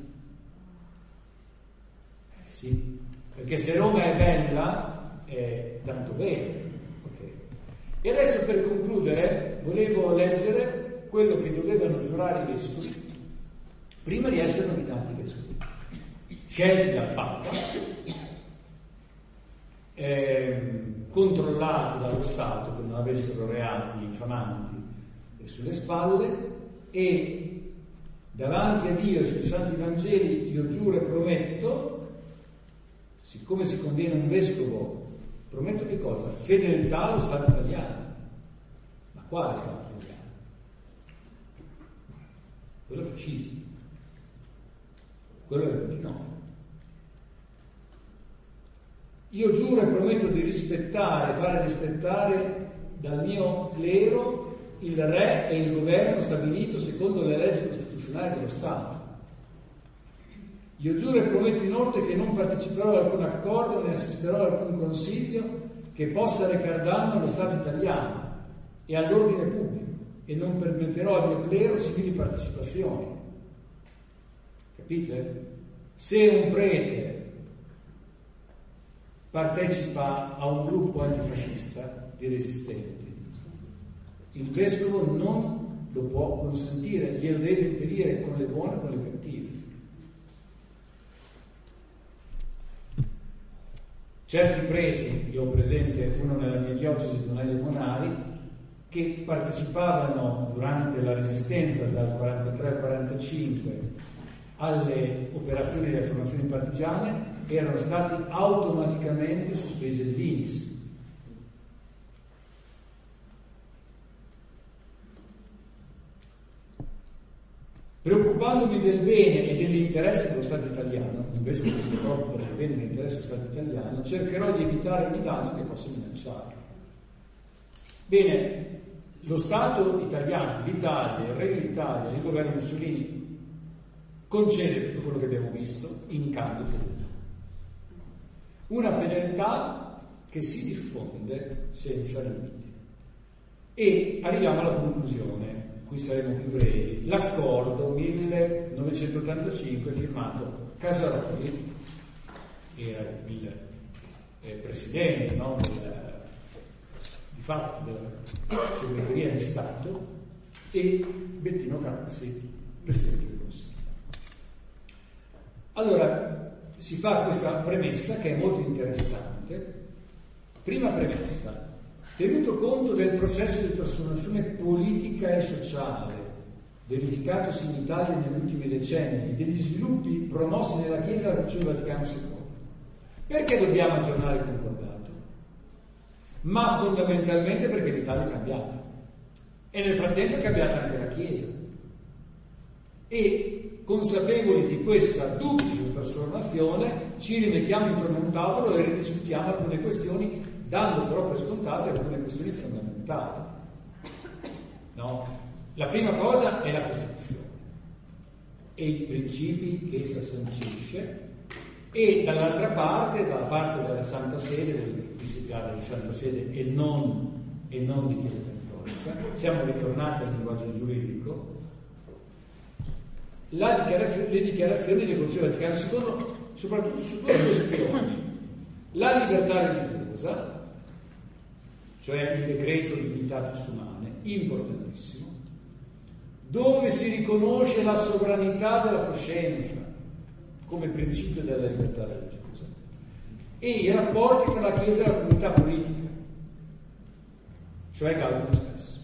Sì, perché se Roma è bella, è tanto bene. Okay. E adesso, per concludere, volevo leggere quello che dovevano giurare i vescovi prima di essere nominati vescovi, scelti dal Papa, controllati dallo Stato, che non avessero reati infamanti sulle spalle, e davanti a Dio e sui Santi Vangeli io giuro e prometto, siccome si conviene un vescovo, prometto che cosa? Fedeltà allo Stato italiano. Ma quale Stato italiano? Quello fascista, quello del 29. Io giuro e prometto di rispettare, fare rispettare dal mio clero il re e il governo stabilito secondo le leggi costituzionali dello Stato. Io giuro e prometto inoltre che non parteciperò ad alcun accordo né assisterò ad alcun consiglio che possa recar danno allo Stato italiano e all'ordine pubblico, e non permetterò al mio clero simili partecipazioni. Capite? Se un prete partecipa a un gruppo antifascista di resistenti, il vescovo non lo può consentire, glielo deve impedire con le buone e con le cattive. Certi preti, io ho presente uno nella mia diocesi, Donello Monari, che partecipavano durante la resistenza dal 43 al 45 alle operazioni delle formazioni partigiane, erano stati automaticamente sospesi dall'INIS. Preoccupandomi del bene e dell'interesse dello Stato italiano, un vescovo che si preoccupa del bene e dell'interesse dello Stato italiano, cercherò di evitare ogni danno che possa minacciare. Bene, lo Stato italiano, l'Italia, il Regno d'Italia, il governo Mussolini concede tutto quello che abbiamo visto in cambio fedeltà. Una fedeltà che si diffonde senza limiti. E arriviamo alla conclusione, qui saremo più brevi. L'accordo 1985 firmato Casaroli, era il presidente, no, di fatto della segreteria di Stato, e Bettino Craxi, presidente del Consiglio. Allora, si fa questa premessa che è molto interessante. Prima premessa: tenuto conto del processo di trasformazione politica e sociale verificatosi in Italia negli ultimi decenni, degli sviluppi promossi nella Chiesa dal Concilio Vaticano II, perché dobbiamo aggiornare il concordato? Ma fondamentalmente perché l'Italia è cambiata e nel frattempo è cambiata anche la Chiesa, e consapevoli di questa duplice trasformazione ci rimettiamo intorno a un tavolo e ridiscutiamo alcune questioni, dando però per scontate alcune questioni fondamentali. No? La prima cosa è la Costituzione e i principi che essa sancisce, e dall'altra parte, dalla parte della Santa Sede, qui si parla di Santa Sede e non di Chiesa Cattolica, siamo ritornati al linguaggio giuridico, le dichiarazioni del Concilio Vaticano II, soprattutto su due questioni: la libertà religiosa cioè il decreto Dignitatis Humanae, importantissimo, dove si riconosce la sovranità della coscienza come principio della libertà religiosa e i rapporti tra la Chiesa e la comunità politica, cioè Gaudium Spes.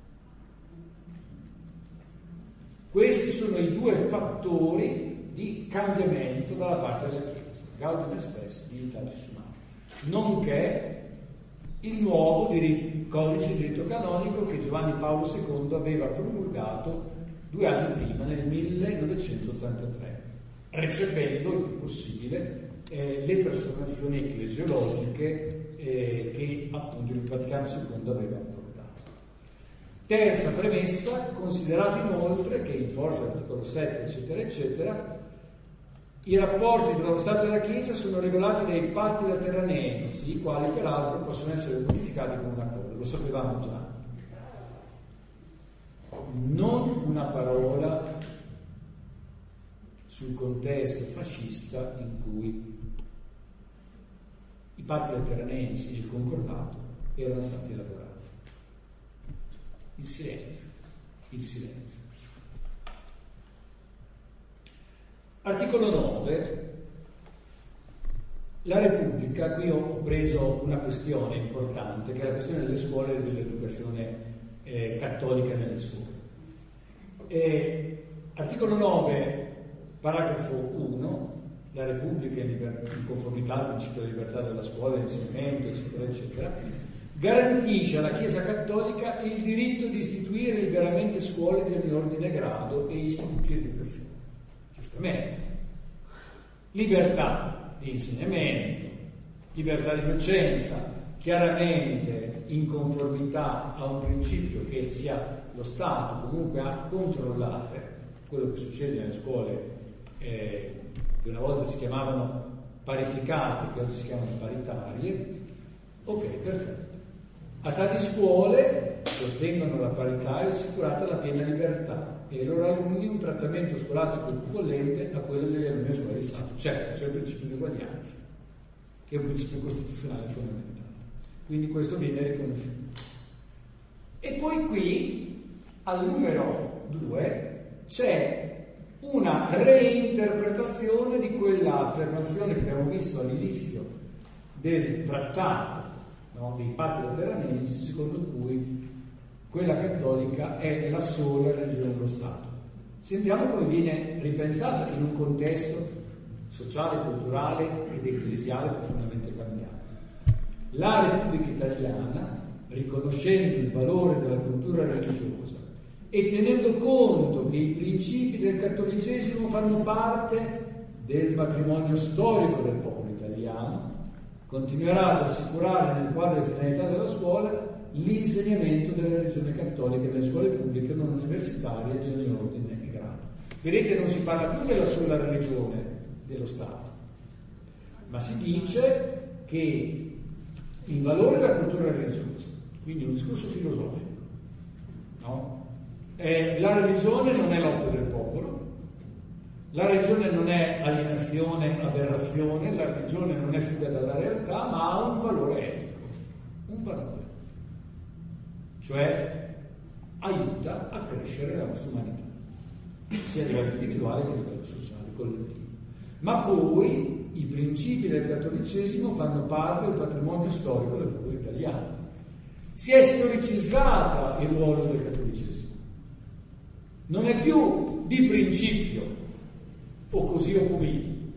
Questi sono i due fattori di cambiamento dalla parte della Chiesa, Gaudium Spes, Dignitatis Humanae, nonché il nuovo codice di diritto canonico che Giovanni Paolo II aveva promulgato 2 anni prima, nel 1983, recependo il più possibile le trasformazioni ecclesiologiche che appunto il Vaticano II aveva approvato. Terza premessa, considerato inoltre che in forza dell'articolo 7 eccetera eccetera i rapporti tra lo Stato e la Chiesa sono regolati dai patti lateranensi, i quali peraltro possono essere modificati con un accordo, lo sapevamo già. Non una parola sul contesto fascista in cui i patti lateranensi e il concordato erano stati elaborati. Il silenzio. Articolo 9. La Repubblica, qui ho preso una questione importante, che è la questione delle scuole e dell'educazione cattolica nelle scuole. Articolo 9, paragrafo 1, la Repubblica in conformità al principio di libertà della scuola, dell'insegnamento, eccetera, eccetera, garantisce alla Chiesa Cattolica il diritto di istituire liberamente scuole di ogni ordine e grado e istituti di educazione. Giustamente. Libertà di insegnamento, libertà di docenza, chiaramente in conformità a un principio che sia lo Stato comunque a controllare quello che succede nelle scuole che una volta si chiamavano parificate, che oggi si chiamano paritarie. Ok, perfetto. A tali scuole che ottengono la parità è assicurata la piena libertà e ai loro alunni un trattamento scolastico equivalente a quello delle alunni delle scuole di Stato. Certo, c'è il principio di uguaglianza, che è un principio costituzionale fondamentale. Quindi questo viene riconosciuto. E poi qui, al numero 2, c'è una reinterpretazione di quella affermazione che abbiamo visto all'inizio del trattato, no, dei patti lateranensi, secondo cui quella cattolica è la sola religione dello Stato. Sentiamo come viene ripensata in un contesto sociale, culturale ed ecclesiale profondamente cambiato. La Repubblica Italiana, riconoscendo il valore della cultura religiosa e tenendo conto che i principi del cattolicesimo fanno parte del patrimonio storico del popolo italiano, continuerà ad assicurare nel quadro di finalità della scuola l'insegnamento della religione cattolica nelle scuole pubbliche non universitarie di ogni ordine e grado. Vedete, non si parla più della sola religione dello Stato, ma si dice che il valore della cultura religiosa, quindi un discorso filosofico, no? La religione non è l'opera del popolo, la religione non è alienazione, aberrazione, la religione non è fuga dalla realtà, ma ha un valore etico, un valore, cioè aiuta a crescere la nostra umanità, sia a livello individuale che a livello sociale, collettivo. Ma poi i principi del cattolicesimo fanno parte del patrimonio storico del popolo italiano. Si è storicizzata il ruolo del cattolicesimo. Non è più di principio, o così o così,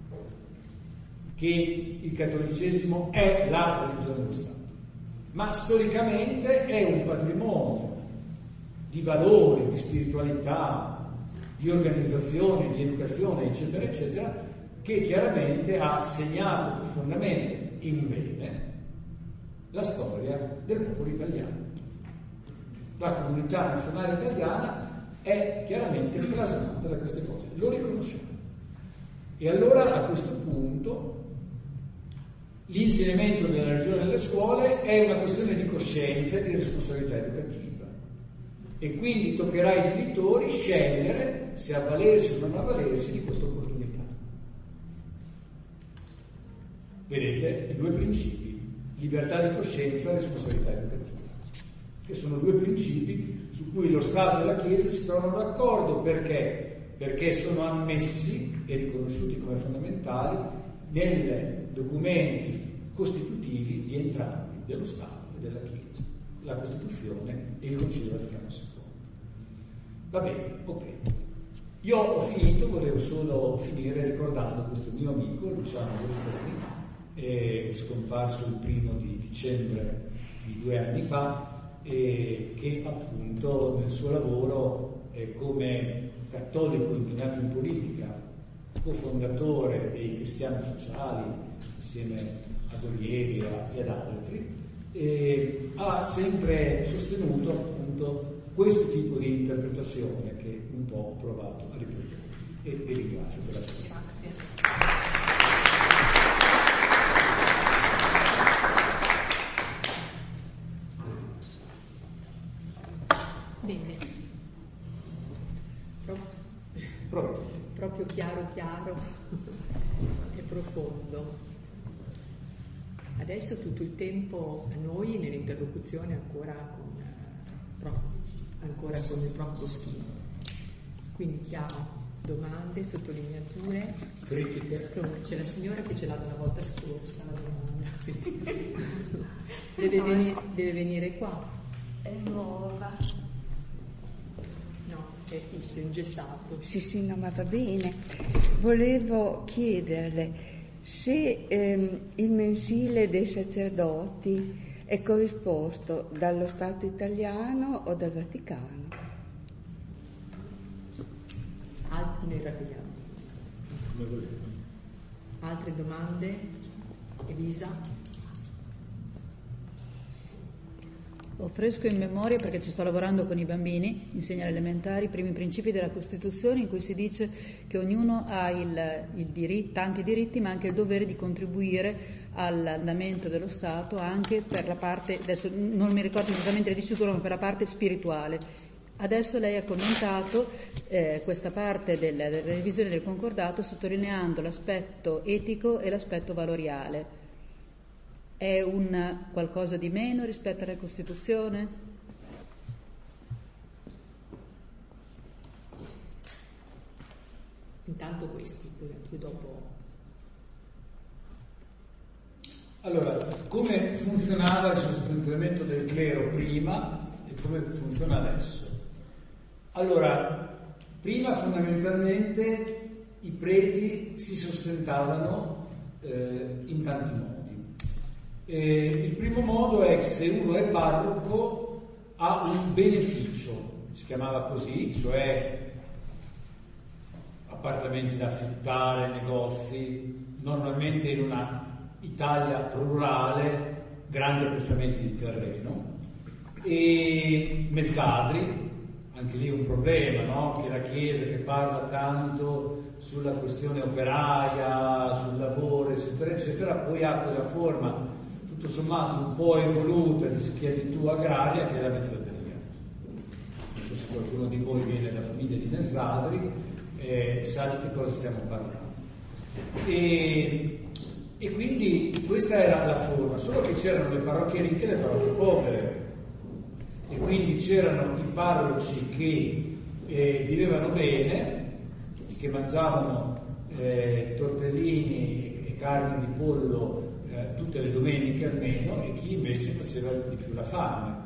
che il cattolicesimo è la religione dello Stato, ma storicamente è un patrimonio di valori, di spiritualità, di organizzazione, di educazione, eccetera, eccetera, che chiaramente ha segnato profondamente in bene la storia del popolo italiano. La comunità nazionale italiana è chiaramente plasmata da queste cose, lo riconosciamo. E allora a questo punto l'insegnamento della religione nelle scuole è una questione di coscienza e di responsabilità educativa, e quindi toccherà ai genitori scegliere se avvalersi o non avvalersi di questa opportunità. Vedete i due principi, libertà di coscienza e responsabilità educativa, che sono due principi su cui lo Stato e la Chiesa si trovano d'accordo perché sono ammessi e riconosciuti come fondamentali nei documenti costitutivi di entrambi, dello Stato e della Chiesa, la Costituzione e il Concilio Vaticano II. Va bene, ok. Io ho finito, volevo solo finire ricordando questo mio amico, Luciano Bersoni, scomparso il 1° di dicembre di 2 anni fa, che appunto nel suo lavoro come cattolico impegnato in politica, cofondatore dei Cristiani Sociali insieme ad Olieri e ad altri, ha sempre sostenuto appunto questo tipo di interpretazione che un po' ho provato a riprodurre, e vi ringrazio per l'attenzione. Bene, proprio chiaro e profondo. Adesso tutto il tempo a noi nell'interlocuzione ancora con il prof Boschini. Quindi chi ha domande, sottolineature, critiche. C'è la signora che ce l'ha da una volta scorsa la domanda. deve venire qua. È nuova. No, è fisso, ingessato. Sì, no, ma va bene. Volevo chiederle se il mensile dei sacerdoti è corrisposto dallo Stato italiano o dal Vaticano? Noi rapidiamo. Altre domande? Elisa? Ho fresco in memoria, perché ci sto lavorando con i bambini, insegno alle elementari, i primi principi della Costituzione, in cui si dice che ognuno ha il diritto, tanti diritti, ma anche il dovere di contribuire all'andamento dello Stato, anche per la parte, adesso non mi ricordo esattamente di sicuro, ma per la parte spirituale. Adesso lei ha commentato questa parte della revisione del concordato, sottolineando l'aspetto etico e l'aspetto valoriale. È un qualcosa di meno rispetto alla Costituzione? Intanto questi, poi anche dopo. Allora, come funzionava il sostentamento del clero prima e come funziona adesso? Allora, prima fondamentalmente i preti si sostentavano in tanti modi. Il primo modo è che se uno è parroco ha un beneficio, si chiamava così, cioè appartamenti da affittare, negozi, normalmente in una Italia rurale, grandi appezzamenti di terreno, e mezzadri, anche lì un problema, no? Che la Chiesa che parla tanto sulla questione operaia, sul lavoro, eccetera, eccetera, poi ha quella forma tutto sommato un po' evoluta di schiavitù agraria che è la mezzateria. Non so se qualcuno di voi viene da famiglie di mezzadri, sa di che cosa stiamo parlando. E quindi questa era la forma, solo che c'erano le parrocchie ricche e le parrocchie povere, e quindi c'erano i parroci che vivevano bene, che mangiavano tortellini e carne di pollo tutte le domeniche almeno, e chi invece faceva di più la fame.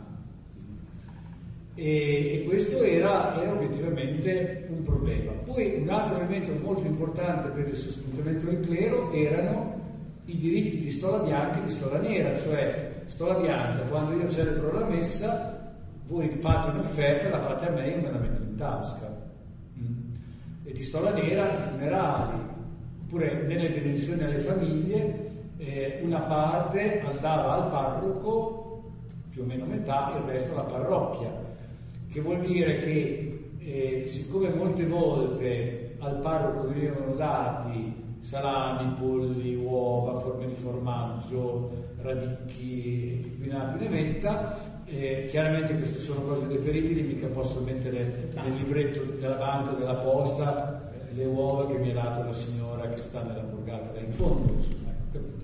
E questo era obiettivamente un problema. Poi un altro elemento molto importante per il sostentamento del clero erano i diritti di stola bianca e di stola nera, cioè stola bianca, quando io celebro la messa, voi fate un'offerta, la fate a me, io me la metto in tasca. E di stola nera i funerali, oppure nelle benedizioni alle famiglie, una parte andava al parroco, più o meno metà, il resto alla parrocchia, che vuol dire che siccome molte volte al parroco venivano dati salami, polli, uova, forme di formaggio, radicchi, qui ne metta, chiaramente queste sono cose deperibili, mica posso mettere nel libretto della banca o della posta le uova che mi ha dato la signora che sta nella borgata là in fondo, insomma, capito?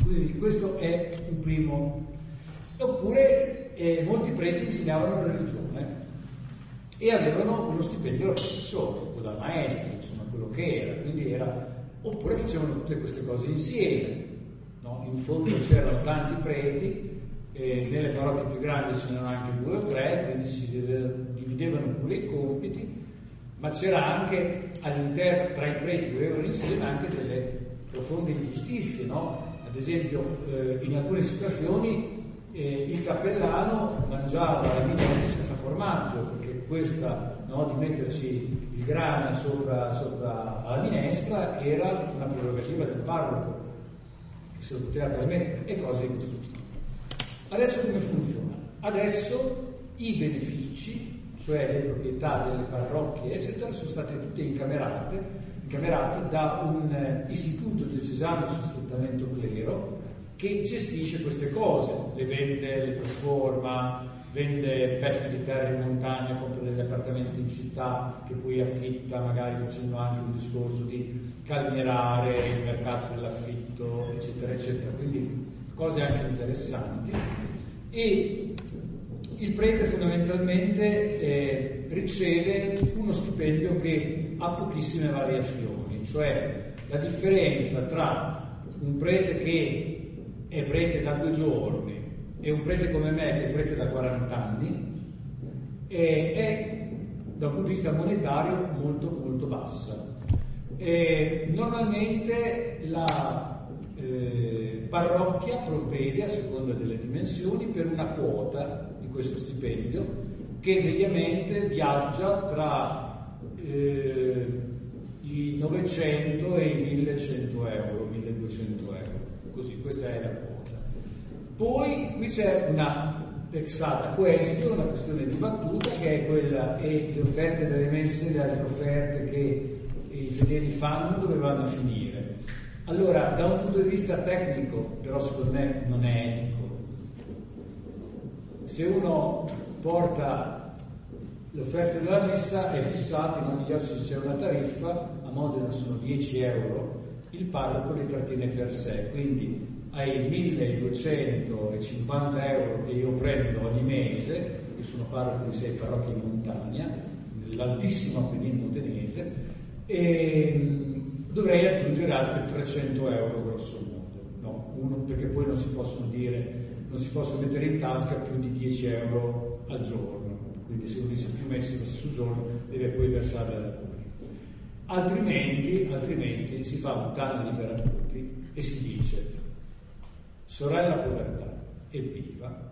Quindi questo è un primo. Oppure molti preti insegnavano religione e avevano uno stipendio da professore o da maestro, insomma quello che era, quindi oppure facevano tutte queste cose insieme, no? In fondo c'erano tanti preti, nelle parrocchie più grandi ce n'erano anche 2 o 3, quindi si dividevano pure i compiti, ma c'era anche all'interno, tra i preti che avevano insieme, anche delle profonde ingiustizie, no? Ad esempio in alcune situazioni il cappellano mangiava la minestra senza formaggio, perché questa, no, di metterci il grana sopra alla minestra era una prerogativa del parroco, che se lo poteva permettere, e cose di questo tipo. Adesso come funziona? Adesso i benefici, cioè le proprietà delle parrocchie, eccetera, sono state tutte incamerate da un istituto diocesano su sfruttamento clero che gestisce queste cose, le vende, le trasforma, vende pezzi di terra in montagna, compra degli appartamenti in città che poi affitta, magari facendo anche un discorso di calmierare il mercato dell'affitto, eccetera, eccetera. Quindi cose anche interessanti. E il prete fondamentalmente riceve uno stipendio che ha pochissime variazioni, cioè la differenza tra un prete che è prete da 2 giorni e un prete come me che è prete da 40 anni è da un punto di vista monetario molto molto bassa. Normalmente la parrocchia provvede, a seconda delle dimensioni, per una quota di questo stipendio che mediamente viaggia tra i 900 e i 1100 euro, 1200 euro. Così, questa è la quota. Poi qui c'è una vexata questione, una questione dibattuta, che è quella, e le offerte delle messe e le altre offerte che i fedeli fanno dove vanno a finire. Allora, da un punto di vista tecnico, però secondo me non è etico. Se uno porta l'offerta della messa è fissata, in ogni diocesi c'è una tariffa, a Modena sono 10 euro, il parroco li trattiene per sé, quindi ai 1250 euro che io prendo ogni mese, che sono parroco di 6 parrocchie in montagna, nell'altissimo Appennino modenese, e dovrei aggiungere altri 300 euro grosso modo, no? Perché poi non si possono mettere in tasca più di 10 euro al giorno, quindi se uno dice più messi lo stesso giorno deve poi versare alla curia. Altrimenti si fa un tanto libera tutti e si dice sorella povertà, evviva,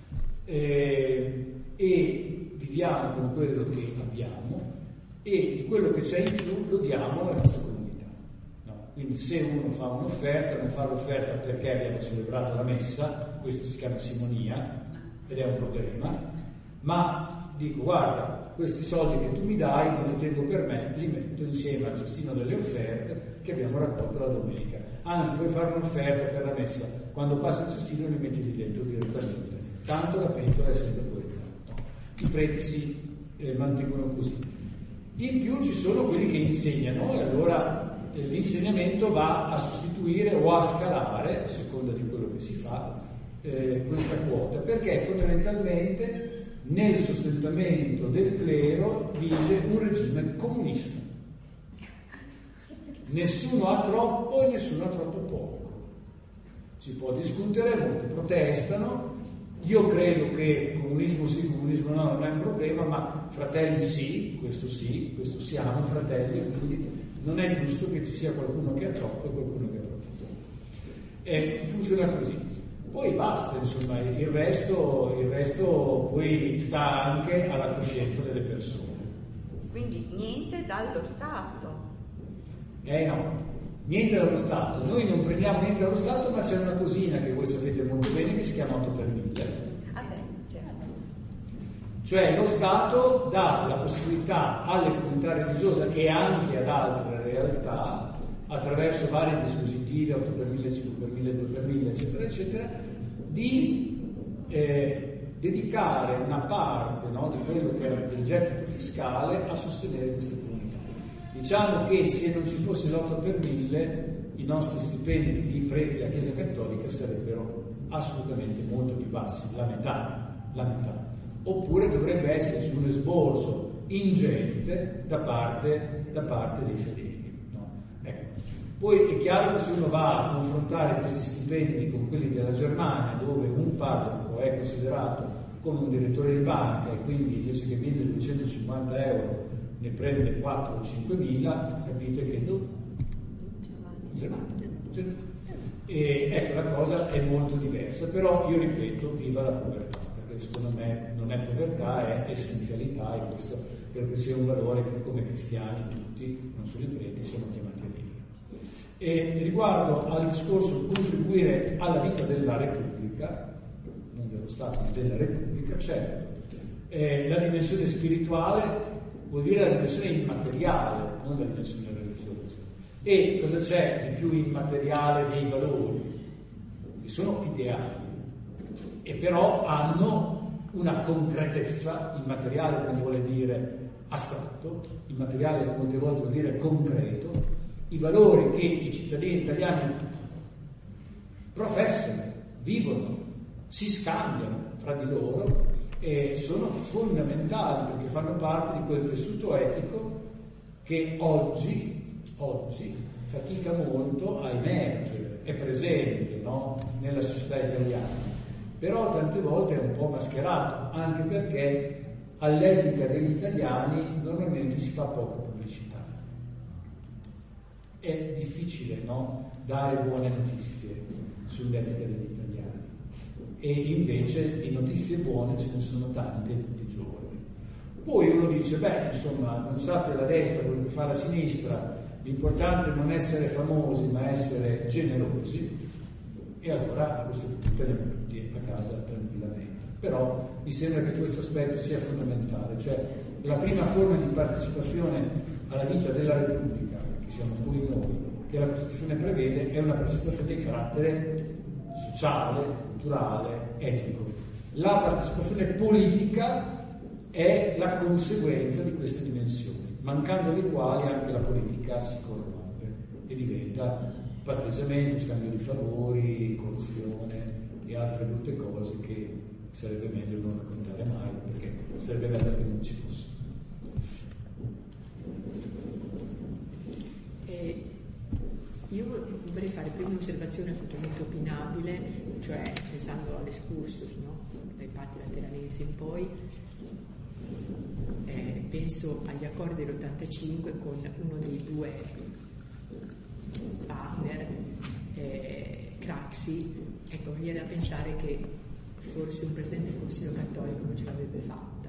e viviamo con quello che abbiamo e quello che c'è in più lo diamo alla nostra comunità. No? Quindi se uno fa un'offerta, non fa l'offerta perché abbiamo celebrato la messa, questa si chiama simonia ed è un problema, ma dico guarda, questi soldi che tu mi dai non li tengo per me, li metto insieme al cestino delle offerte che abbiamo raccolto la domenica. Anzi, vuoi fare un'offerta per la messa, quando passa il cestino li metti lì dentro direttamente, tanto la pentola è sempre quella. No. I preti si mantengono così. In più ci sono quelli che insegnano e allora l'insegnamento va a sostituire o a scalare, a seconda di quello che si fa, questa quota, perché fondamentalmente nel sostentamento del clero vige un regime comunista. Nessuno ha troppo e nessuno ha troppo poco. Si può discutere, molti protestano. Io credo che comunismo sì, comunismo no, non è un problema, ma fratelli sì, questo siamo fratelli, quindi non è giusto che ci sia qualcuno che ha troppo e qualcuno che ha troppo poco. Funziona così. Poi basta, insomma, il resto poi sta anche alla coscienza delle persone. Quindi niente dallo Stato. No, niente dallo Stato. Noi non prendiamo niente dallo Stato, ma c'è una cosina che voi sapete molto bene che si chiama 8 per 1000. Cioè lo Stato dà la possibilità alle comunità religiose e anche ad altre realtà, attraverso vari dispositivi, 8 per 1000, 5 per 1000, 2 per 1000, eccetera, eccetera, di dedicare una parte, no, di quello che era del gettito fiscale a sostenere queste comunità. Diciamo che se non ci fosse l'8 per 1000, i nostri stipendi di preti della Chiesa Cattolica sarebbero assolutamente molto più bassi, la metà. Oppure dovrebbe esserci un esborso ingente da parte dei fedeli, no? Ecco. Poi è chiaro che se uno va a confrontare questi stipendi con quelli della Germania, dove un parroco è considerato come un direttore di banca e quindi invece che 1.250 euro ne prende 4 o 5.000, capite che e ecco, la cosa è molto diversa. Però io ripeto, viva la povertà, perché secondo me non è povertà, è essenzialità, e questo credo che sia un valore che come cristiani tutti, non solo i preti, siamo chiamati a vivere. E riguardo al discorso contribuire alla vita della Repubblica, non dello Stato ma della Repubblica, certo, la dimensione spirituale vuol dire la dimensione immateriale, non la dimensione religiosa. E cosa c'è di più immateriale dei valori? Che sono ideali, e però hanno una concretezza. Immateriale non vuole dire astratto, immateriale molte volte vuol dire concreto. I valori che i cittadini italiani professano, vivono, si scambiano fra di loro, e sono fondamentali perché fanno parte di quel tessuto etico che oggi fatica molto a emergere, è presente, no? Nella società italiana, però tante volte è un po' mascherato, anche perché all'etica degli italiani normalmente si fa poca pubblicità. È difficile, no? Dare buone notizie sull'etica degli italiani, e invece di notizie buone ce ne sono tante tutti i giorni. Poi uno dice, insomma, non sappia la destra quello che fa la sinistra, l'importante è non essere famosi ma essere generosi, e allora a questo punto andiamo tutti a casa tranquillamente. Però mi sembra che questo aspetto sia fondamentale, cioè la prima forma di partecipazione alla vita della Repubblica, che siamo poi noi, che la Costituzione prevede, è una partecipazione di carattere sociale, culturale, etico. La partecipazione politica è la conseguenza di queste dimensioni, mancando le quali anche la politica si corrompe e diventa patteggiamento, scambio di favori, corruzione e altre brutte cose che sarebbe meglio non raccontare mai, perché sarebbe bello che non ci fosse. Io vorrei fare prima un'osservazione assolutamente opinabile, cioè pensando all'escursus, no? Dai Patti Lateranensi in poi, penso agli accordi dell'85 con uno dei due partner, Craxi. Ecco, mi viene da pensare che forse un Presidente del Consiglio Cattolico non ce l'avrebbe fatta.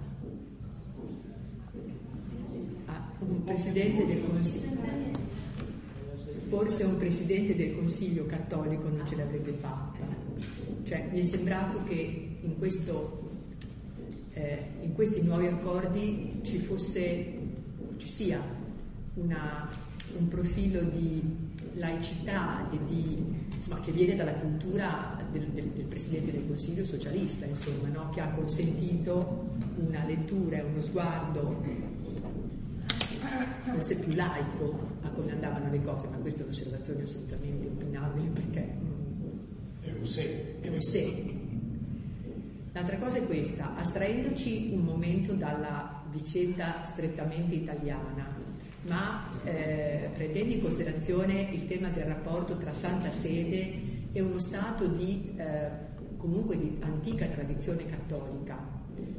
Un Presidente del Consiglio... Forse un Presidente del Consiglio cattolico non ce l'avrebbe fatta. Cioè, mi è sembrato che in questi nuovi accordi ci sia un profilo di laicità e che viene dalla cultura del Presidente del Consiglio socialista, insomma, no? Che ha consentito una lettura e uno sguardo forse più laico a come andavano le cose, ma questa è un'osservazione assolutamente opinabile, perché è un sé. L'altra cosa è questa: astraendoci un momento dalla vicenda strettamente italiana, ma prendendo in considerazione il tema del rapporto tra Santa Sede e uno Stato comunque di antica tradizione cattolica,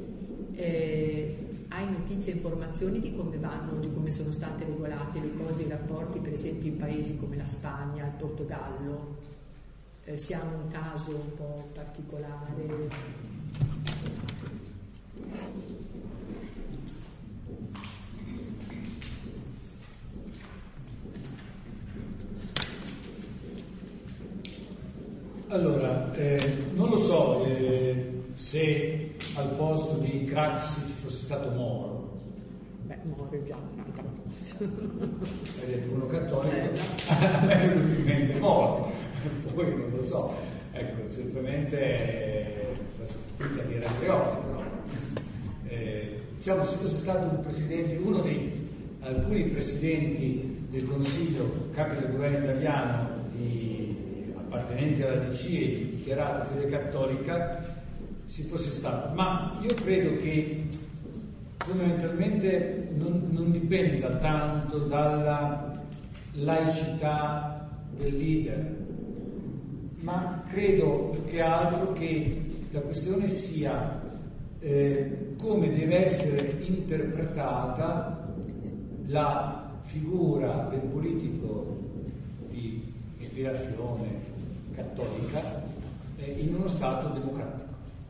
hai notizie e informazioni di come vanno, di come sono state regolate le cose, i rapporti, per esempio in paesi come la Spagna, il Portogallo? Siamo un caso un po' particolare. Allora, non lo so se al posto di Craxi ci fosse stato Moro. Moro è già un'altra cosa. Hai detto uno cattolico, a me è venuto in mente Moro, poi non lo so. Ecco, certamente faccio finta di Andreotti, però diciamo, se fosse stato un presidente, alcuni presidenti del Consiglio, capi del governo italiano, di appartenenti alla DC e di dichiarata fede cattolica si fosse stato. Ma io credo che fondamentalmente non dipenda tanto dalla laicità del leader, ma credo più che altro che la questione sia come deve essere interpretata la figura del politico di ispirazione cattolica in uno Stato democratico.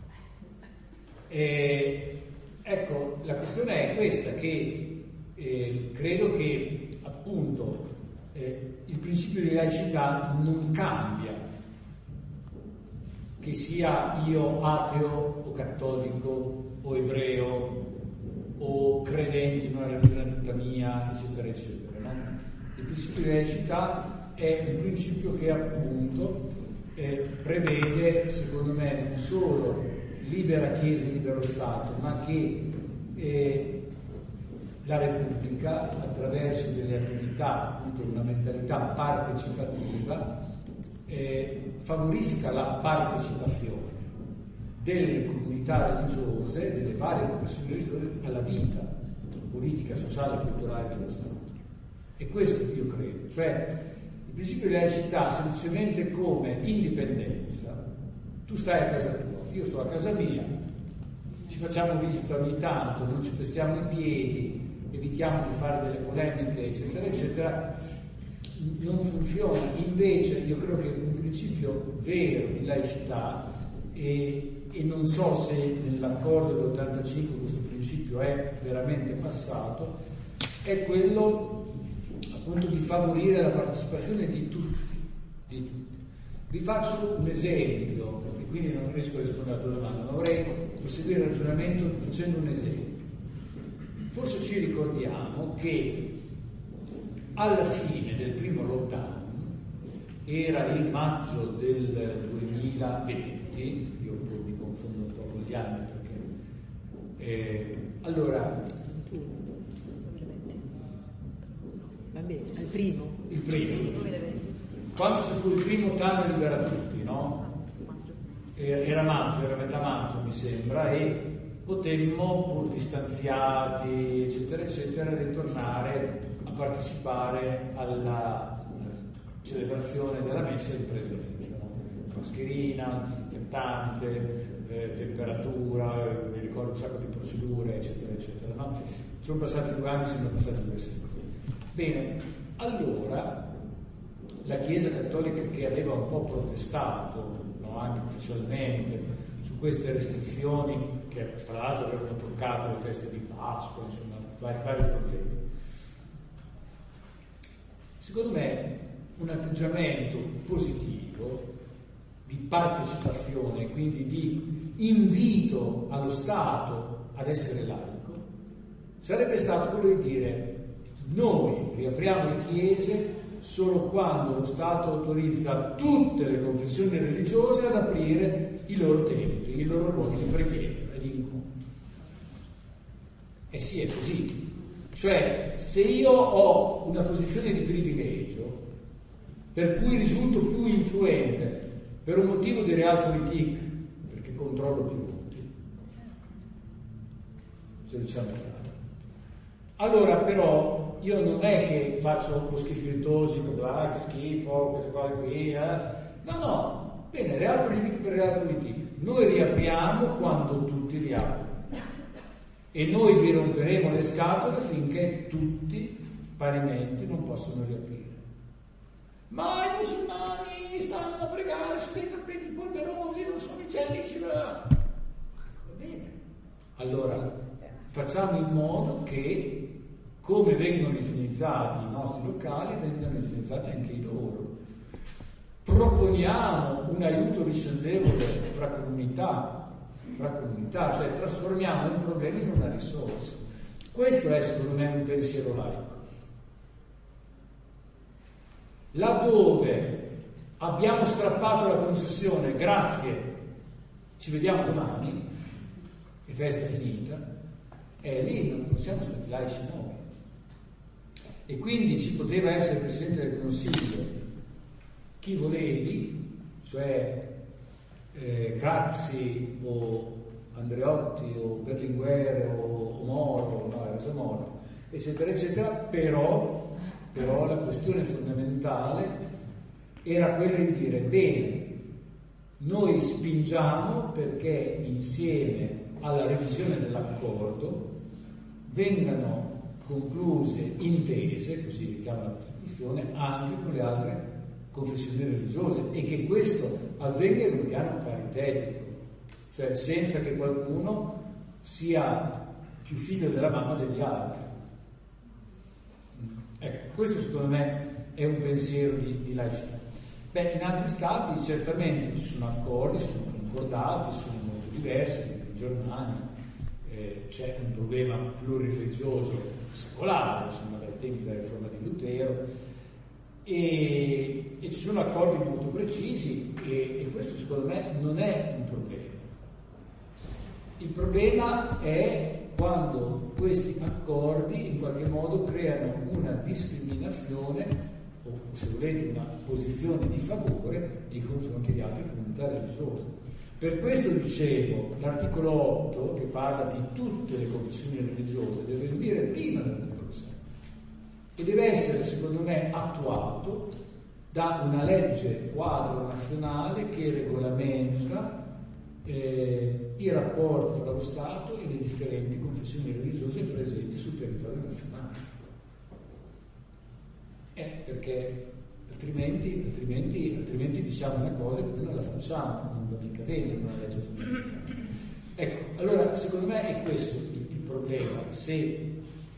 Ecco, la questione è questa, che credo che appunto il principio di laicità non cambia, che sia io ateo o cattolico o ebreo o credente in una religione tutta mia, eccetera, eccetera. No? Il principio di laicità è un principio che appunto prevede, secondo me, non solo libera Chiesa e libero Stato, ma che la Repubblica, attraverso delle attività, appunto una mentalità partecipativa, favorisca la partecipazione delle comunità religiose, delle varie confessioni religiose, alla vita politica, sociale e culturale dello Stato. E questo io credo, cioè il principio di laicità semplicemente come indipendenza. Tu stai a casa tua, io sto a casa mia, ci facciamo visita ogni tanto, non ci pestiamo i piedi, evitiamo di fare delle polemiche, eccetera, eccetera, non funziona. Invece io credo che un principio vero di laicità, e non so se nell'accordo dell'85 questo principio è veramente passato, è quello appunto di favorire la partecipazione di tutti. Vi faccio un esempio, e quindi non riesco a rispondere alla tua domanda, ma vorrei proseguire il ragionamento facendo un esempio. Forse ci ricordiamo che alla fine del primo lockdown, era il maggio del 2020, io poi mi confondo un po' con gli anni perché allora va bene, al primo. Il primo. Quando ci fu il primo Tana libera tutti, no? Era maggio, era metà maggio mi sembra, e potemmo, pur distanziati, eccetera, eccetera, ritornare a partecipare alla celebrazione della messa in presenza, no? Mascherina, disinfettante, temperatura, mi ricordo un sacco di procedure, eccetera, eccetera, no? Sono passati 2 anni, sono passati 2 secoli. Bene, allora la Chiesa Cattolica, che aveva un po' protestato, no, anche ufficialmente, su queste restrizioni che tra l'altro avevano toccato le feste di Pasqua, insomma, vari problemi. Secondo me un atteggiamento positivo di partecipazione, quindi di invito allo Stato ad essere laico, sarebbe stato quello di dire: noi riapriamo le chiese solo quando lo Stato autorizza tutte le confessioni religiose ad aprire i loro templi, i loro luoghi di preghiera e di incontro. E sì, è così. Cioè, se io ho una posizione di privilegio per cui risulto più influente per un motivo di realpolitik, perché controllo più voti, se diciamo chiaro, allora però io non è che faccio lo schifiritosi, che schifo, queste cose qui, no, bene, realpolitik per realpolitik, noi riapriamo quando tutti riaprono e noi vi romperemo le scatole finché tutti parimenti non possono riaprire. Ma i musulmani stanno a pregare su dei tappeti polverosi, non sono igienici, va bene, allora facciamo in modo che, come vengono igienizzati i nostri locali, vengano igienizzati anche i loro. Proponiamo un aiuto ricevevole fra comunità, cioè trasformiamo un problema in una risorsa. Questo è, secondo me, un pensiero laico. Laddove abbiamo strappato la concessione, grazie, ci vediamo domani, e festa finita, e lì non siamo stati laici noi. E quindi ci poteva essere il Presidente del Consiglio chi volevi, cioè Craxi o Andreotti o Berlinguer o Moro, no, era già Moro, eccetera, eccetera, però la questione fondamentale era quella di dire: bene, noi spingiamo perché insieme alla revisione dell'accordo vengano concluse intese, così richiama la Costituzione, anche con le altre confessioni religiose, e che questo avvenga in un piano paritetico, cioè senza che qualcuno sia più figlio della mamma degli altri. Ecco, questo secondo me è un pensiero di laicità. Beh, in altri stati certamente ci sono accordi, sono concordati, sono molto diversi, in Germania c'è un problema plurireligioso secolare, insomma, dai tempi della riforma di Lutero, e ci sono accordi molto precisi, e questo secondo me non è un problema. Il problema è quando questi accordi in qualche modo creano una discriminazione, o se volete una posizione di favore nei confronti di altre comunità religiose. Per questo dicevo, l'articolo 8, che parla di tutte le confessioni religiose, deve venire prima dell'articolo 7 e deve essere, secondo me, attuato da una legge quadro nazionale che regolamenta i rapporti tra lo Stato e le differenti confessioni religiose presenti sul territorio nazionale. Perché altrimenti diciamo una cosa e poi non la facciamo, non va mica bene una legge fondamentale. Ecco, allora secondo me è questo il problema. Se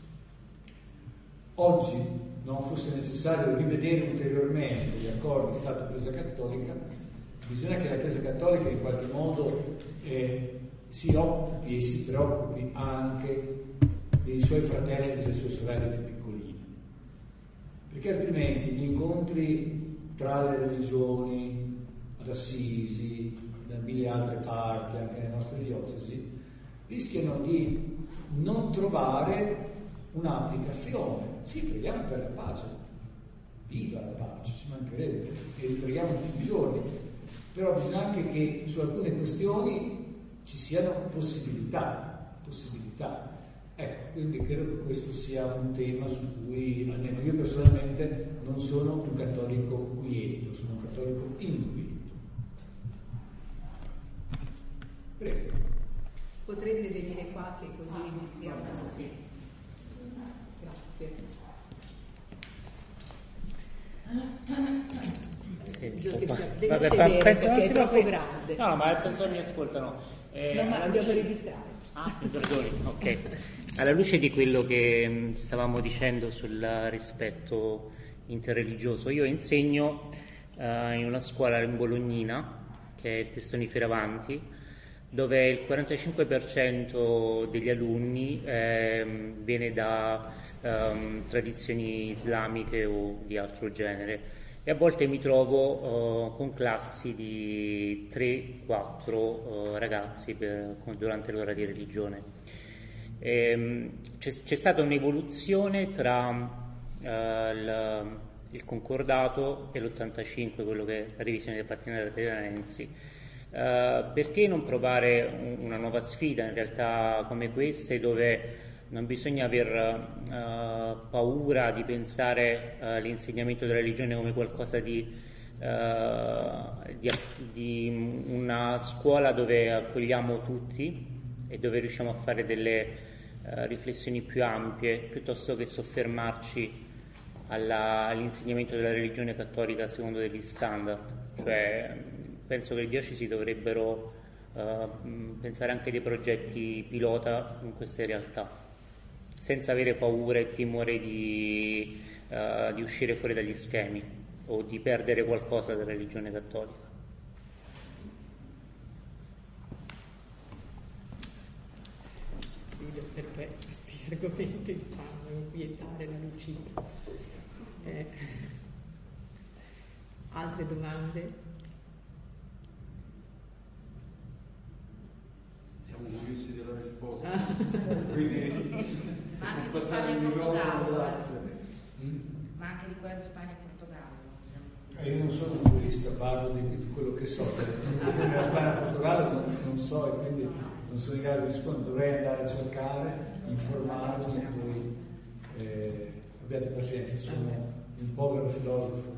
oggi non fosse necessario rivedere ulteriormente gli accordi Stato-Chiesa Cattolica, bisogna che la Chiesa Cattolica in qualche modo si occupi e si preoccupi anche dei suoi fratelli e delle sue sorelle più piccoline, perché altrimenti gli incontri tra le religioni ad Assisi, da mille altre parti, anche nelle nostre diocesi, rischiano di non trovare un'applicazione. Sì, preghiamo per la pace, viva la pace, ci mancherebbe, e li preghiamo tutti i giorni, però bisogna anche che su alcune questioni ci siano possibilità. Ecco, quindi credo che questo sia un tema su cui, almeno io personalmente, non sono un cattolico quieto, sono un cattolico inquieto. Prego. Potrete venire qua che così registriamo. Sì. Grazie. Devi sedere perché è troppo grande. No, ma penso mi ascoltano. No, ma devo registrare. Mi perdoni, ok. Alla luce di quello che stavamo dicendo sul rispetto interreligioso, io insegno in una scuola in Bolognina, che è il Testoni Fioravanti, dove il 45% degli alunni viene da tradizioni islamiche o di altro genere, e a volte mi trovo con classi di 3-4 ragazzi durante l'ora di religione. C'è stata un'evoluzione tra il concordato e l'85, quello che è la revisione del pattinario Renzi. Perché non provare una nuova sfida in realtà come queste, dove non bisogna aver paura di pensare all'insegnamento della religione come qualcosa di una scuola dove accogliamo tutti e dove riusciamo a fare delle riflessioni più ampie, piuttosto che soffermarci all'insegnamento della religione cattolica secondo degli standard. Cioè, penso che le diocesi dovrebbero pensare anche dei progetti pilota in queste realtà, senza avere paura e timore di uscire fuori dagli schemi o di perdere qualcosa della religione cattolica. Vedo perché questi argomenti fanno inquietare la Lucia. Altre domande? Siamo curiosi della risposta. Quindi ma anche di Spagna e Portogallo, ma anche di quella di Spagna e Portogallo. Io non sono un giurista, parlo di quello che so. Nella Spagna e Portogallo non so, e quindi non sono in grado di rispondere. Dovrei andare a cercare, informarmi e poi abbiate pazienza, sono un povero filosofo.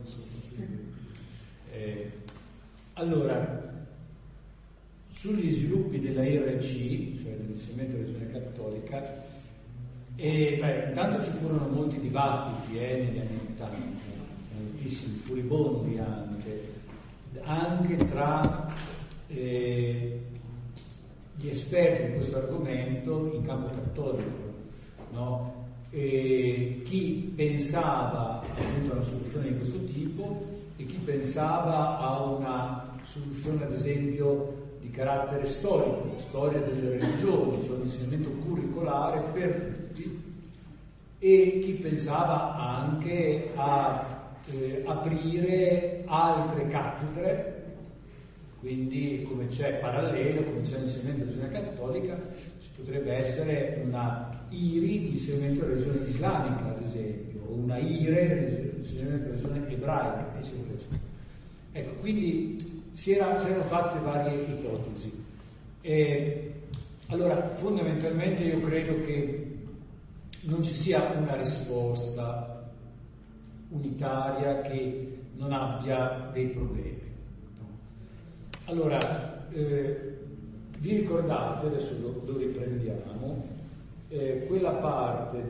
Allora, sugli sviluppi della IRC, cioè dell'insegnamento della religione cattolica, intanto ci furono molti dibattiti negli anni 80, tantissimi, furibondi anche tra gli esperti di questo argomento in campo cattolico, no? Chi pensava appunto a una soluzione di questo tipo e chi pensava a una soluzione ad esempio di carattere storico, storia delle religioni, cioè un insegnamento curricolare per tutti, e chi pensava anche a aprire altre cattedre, quindi come c'è parallelo, come c'è l'insegnamento della religione cattolica, ci potrebbe essere una IRI, insegnamento della religione islamica ad esempio, o una IRE, insegnamento della religione ebraica, eccetera, eccetera. Ecco, quindi si erano fatte varie ipotesi. Allora, fondamentalmente io credo che non ci sia una risposta unitaria che non abbia dei problemi. Allora, vi ricordate, adesso lo riprendiamo, quella parte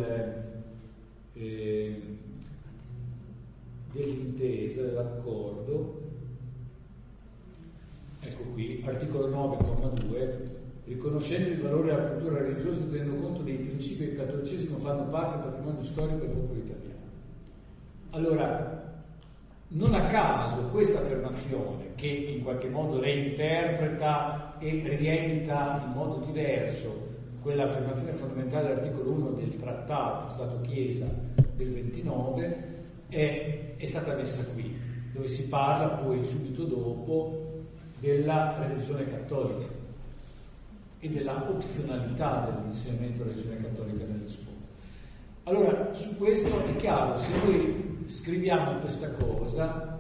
dell'intesa, dell'accordo, ecco qui, articolo 9,2, riconoscendo il valore della cultura religiosa e tenendo conto dei principi che il cattolicesimo fanno parte del patrimonio storico del popolo italiano. Allora, non a caso questa affermazione, che in qualche modo reinterpreta e riedita in modo diverso quell'affermazione fondamentale dell'articolo 1 del trattato Stato-Chiesa del 29, è stata messa qui, dove si parla poi subito dopo della religione cattolica e della opzionalità dell'insegnamento della religione cattolica nelle scuole. Allora, su questo è chiaro, se noi scriviamo questa cosa,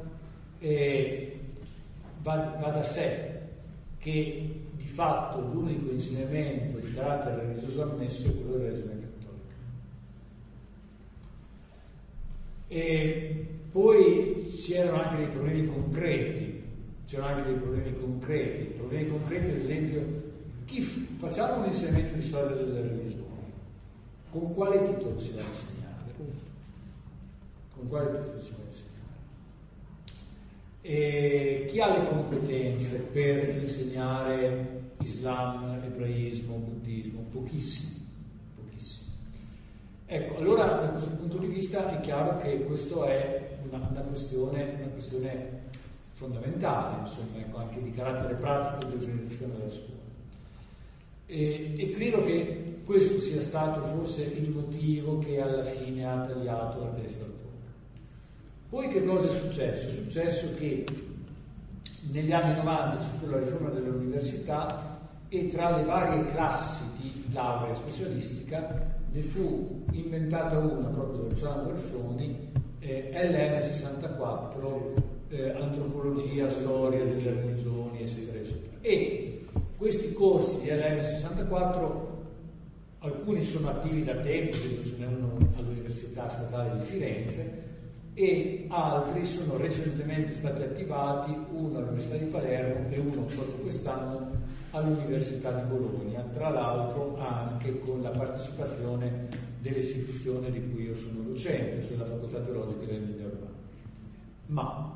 va da sé che di fatto l'unico insegnamento di carattere religioso ammesso è quello della religione cattolica. E poi c'erano anche dei problemi concreti, problemi concreti ad esempio, facciamo un insegnamento di storia delle religioni, con quale titolo si va a insegnare? Con quale titolo si va a insegnare? E chi ha le competenze per insegnare Islam, ebraismo, buddismo? Pochissimi. Ecco, allora da questo punto di vista è chiaro che questo è una questione fondamentale, insomma, ecco, anche di carattere pratico di organizzazione della scuola. E credo che questo sia stato forse il motivo che alla fine ha tagliato la testa al toro. Poi che cosa è successo? È successo che negli anni 90 ci fu la riforma dell'università e tra le varie classi di laurea specialistica ne fu inventata una proprio da Luciano Guerzoni, LM64, antropologia, storia delle religioni, eccetera, eccetera. E questi corsi di LM64, alcuni sono attivi da tempo, ce n'è uno all'Università Statale di Firenze, e altri sono recentemente stati attivati, uno all'Università di Palermo e uno proprio quest'anno all'Università di Bologna, tra l'altro anche con la partecipazione dell'istituzione di cui io sono docente, cioè la Facoltà Teologica dell'Emilia Romagna. Ma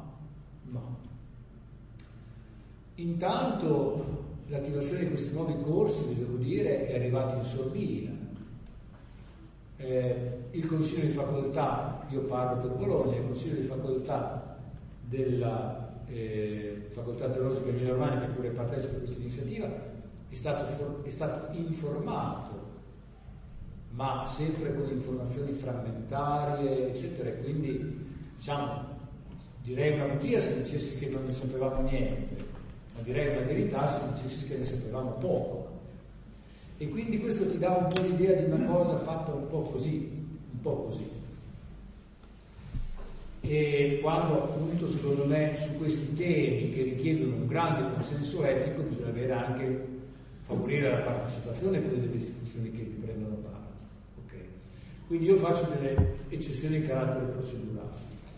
intanto l'attivazione di questi nuovi corsi, vi devo dire, è arrivata in sordina. Il Consiglio di Facoltà, io parlo per Bologna, il Consiglio di Facoltà della Facoltà Teologica dell'Emilia Romagna, che pure partecipa a questa iniziativa, è stato informato, ma sempre con informazioni frammentarie, eccetera, e quindi direi una bugia se dicessi che non ne sapevamo niente, ma direi una verità se dicessi che ne sapevamo poco. E quindi questo ti dà un po' l'idea di una cosa fatta un po' così. E quando appunto, secondo me, su questi temi che richiedono un grande consenso etico bisogna avere anche favorire la partecipazione poi delle istituzioni che vi prendono parte. Okay. Quindi io faccio delle eccezioni di carattere procedurale.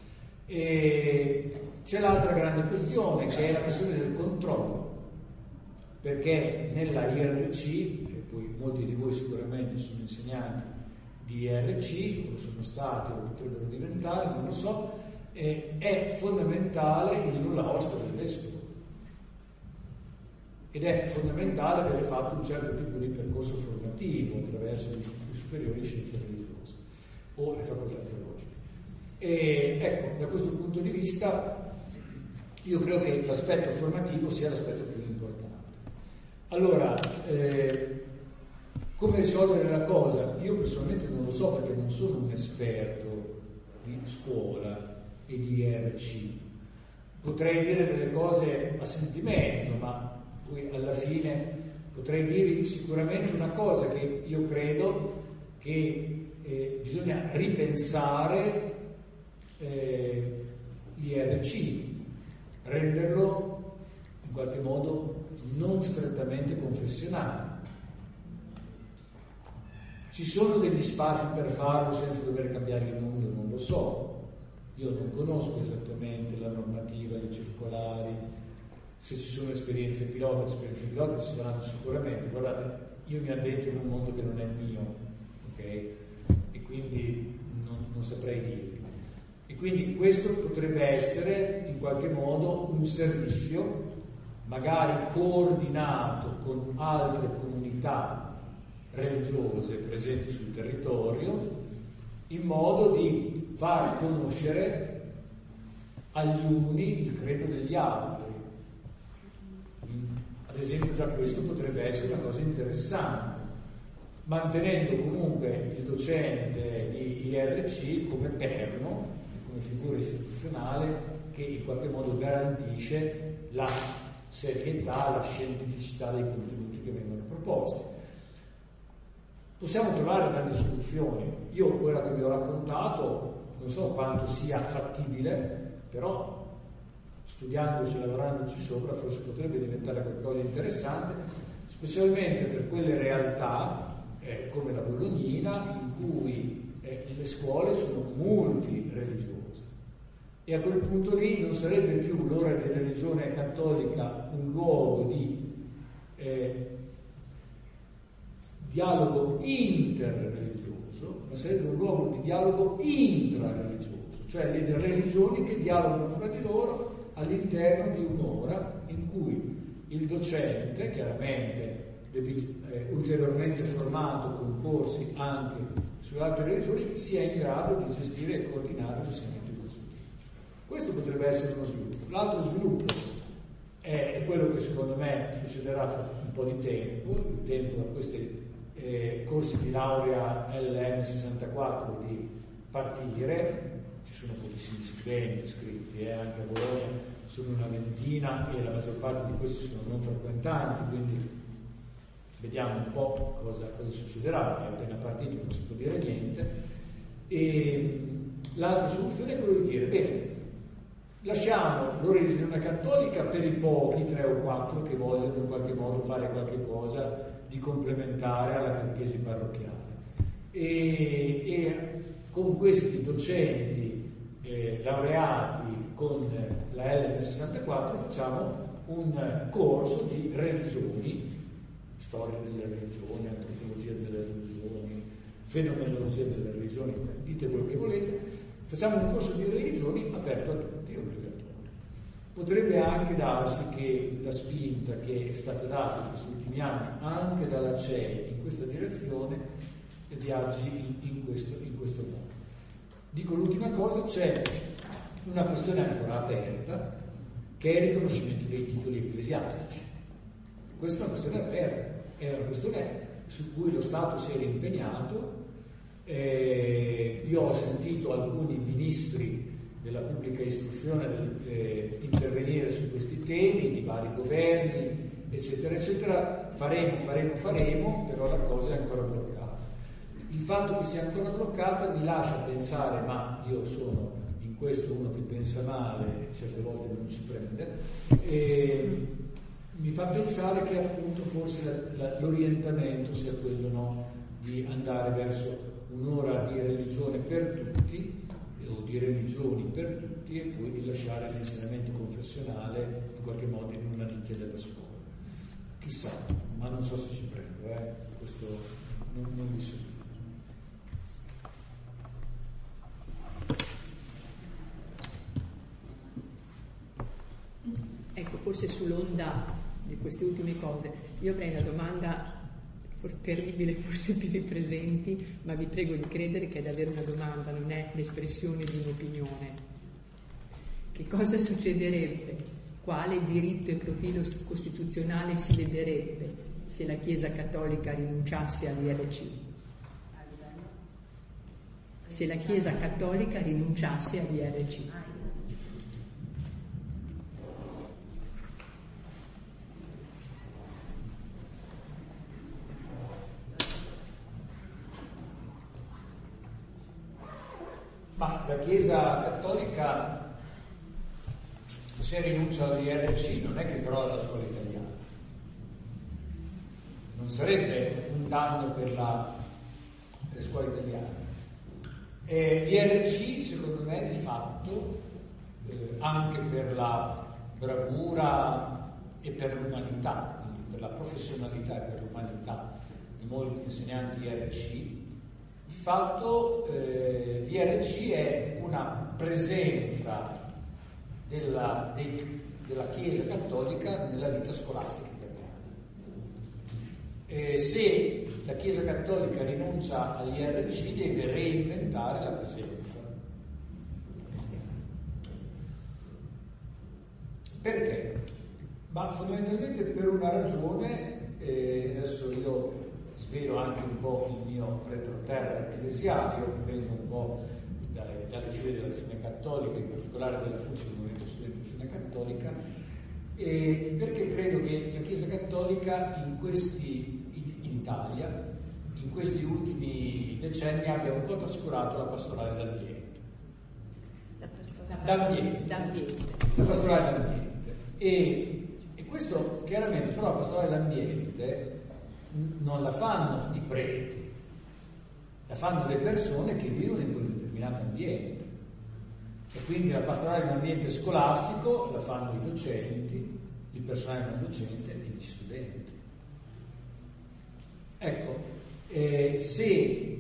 E c'è l'altra grande questione, che è la questione del controllo, perché nella IRC, e poi molti di voi sicuramente sono insegnanti di IRC, o sono stati o potrebbero diventare, non lo so, è fondamentale il nulla osta del vescovo. Ed è fondamentale aver fatto un certo tipo di percorso formativo attraverso gli istituti superiori di scienze religiose o le facoltà teologiche. E ecco, da questo punto di vista io credo che l'aspetto formativo sia l'aspetto più importante. Allora, come risolvere la cosa? Io personalmente non lo so, perché non sono un esperto di scuola e di IRC. Potrei dire delle cose a sentimento, ma poi alla fine potrei dirvi sicuramente una cosa, che io credo che bisogna ripensare l'IRC, renderlo in qualche modo non strettamente confessionale. Ci sono degli spazi per farlo senza dover cambiare il numero, non lo so. Io non conosco esattamente la normativa, le circolari, se ci sono esperienze pilota ci saranno sicuramente. Guardate, io mi addentro in un mondo che non è mio, ok? E quindi non saprei dirvi. E quindi questo potrebbe essere in qualche modo un servizio, magari coordinato con altre comunità religiose presenti sul territorio, in modo di far conoscere agli uni il credo degli altri. Ad esempio, già questo potrebbe essere una cosa interessante, mantenendo comunque il docente di IRC come perno, come figura istituzionale che in qualche modo garantisce la serietà, la scientificità dei contenuti che vengono proposti. Possiamo trovare tante soluzioni. Io quella che vi ho raccontato non so quanto sia fattibile, però studiandoci, lavorandoci sopra, forse potrebbe diventare qualcosa di interessante, specialmente per quelle realtà come la Bolognina, in cui le scuole sono multireligiose. E a quel punto lì non sarebbe più l'ora di religione cattolica un luogo di dialogo interreligioso, ma sarebbe un luogo di dialogo intrareligioso, cioè le religioni che dialogano fra di loro all'interno di un'ora in cui il docente, chiaramente ulteriormente formato con corsi anche sulle altre religioni, sia in grado di gestire e coordinare l'insegnamento di questo tipo. Questo potrebbe essere uno sviluppo. L'altro sviluppo è quello che secondo me succederà fra un po' di tempo, il tempo da questi corsi di laurea LM 64 di partire. Ci sono pochissimi studenti iscritti, anche a Bologna sono una ventina e la maggior parte di questi sono non frequentanti, quindi vediamo un po' cosa succederà, è appena partito, non si può dire niente. E l'altra soluzione è quella di dire, bene, lasciamo l'origine cattolica per i pochi, 3 o 4, che vogliono in qualche modo fare qualche cosa di complementare alla catechesi parrocchiale. E con questi docenti laureati con la LM64 facciamo un corso di religioni, storia delle religioni, antropologia delle religioni, fenomenologia delle religioni, dite quello che volete. Facciamo un corso di religioni aperto a tutti, obbligatorio. Potrebbe anche darsi che la spinta che è stata data in questi ultimi anni anche dalla CEI in questa direzione viaggi in questo modo. Dico l'ultima cosa, c'è una questione ancora aperta che è il riconoscimento dei titoli ecclesiastici. Questa è una questione aperta, è una questione su cui lo Stato si era impegnato. Io ho sentito alcuni ministri della pubblica istruzione intervenire su questi temi di vari governi, eccetera, eccetera. Faremo, però la cosa è ancora bloccata. Il fatto che sia ancora bloccata mi lascia pensare, ma io sono in in questo uno che pensa male certe volte non ci prende, e mi fa pensare che appunto forse l'orientamento sia quello, no, di andare verso un'ora di religione per tutti o di religioni per tutti, e poi di lasciare l'insegnamento confessionale in qualche modo in una nicchia della scuola. Chissà, ma non so se ci prendo, questo non mi so. Ecco, forse sull'onda di queste ultime cose, io avrei una domanda terribile forse per i presenti, ma vi prego di credere che è davvero una domanda, non è l'espressione di un'opinione. Che cosa succederebbe? Quale diritto e profilo costituzionale si lederebbe se la Chiesa Cattolica rinunciasse all'IRC? Se la Chiesa Cattolica rinunciasse all'IRC. Ma la Chiesa Cattolica, se rinuncia all'IRC, non è che crolla la scuola italiana. Non sarebbe un danno per le scuole italiane. L'IRC, secondo me, di fatto, anche per la bravura e per l'umanità, quindi per la professionalità e per l'umanità di molti insegnanti IRC, di fatto l'IRC è una presenza della Chiesa Cattolica nella vita scolastica italiana. Se la Chiesa Cattolica rinuncia all'IRC, deve reinventare la presenza. Perché? Ma fondamentalmente per una ragione, adesso io svelo anche un po' il mio retroterra ecclesiale, io vengo un po' dalle file della Fine Cattolica, in particolare della FUCI, del Movimento Studente Fine Cattolica, perché credo che la Chiesa Cattolica in Italia, in questi ultimi decenni, abbia un po' trascurato la pastorale d'ambiente. La pastorale d'ambiente. E questo chiaramente, però la pastorale d'ambiente non la fanno i preti, la fanno le persone che vivono in quel determinato ambiente, e quindi la pastorale di un ambiente scolastico la fanno i docenti, il personale non docente e gli studenti. Ecco, se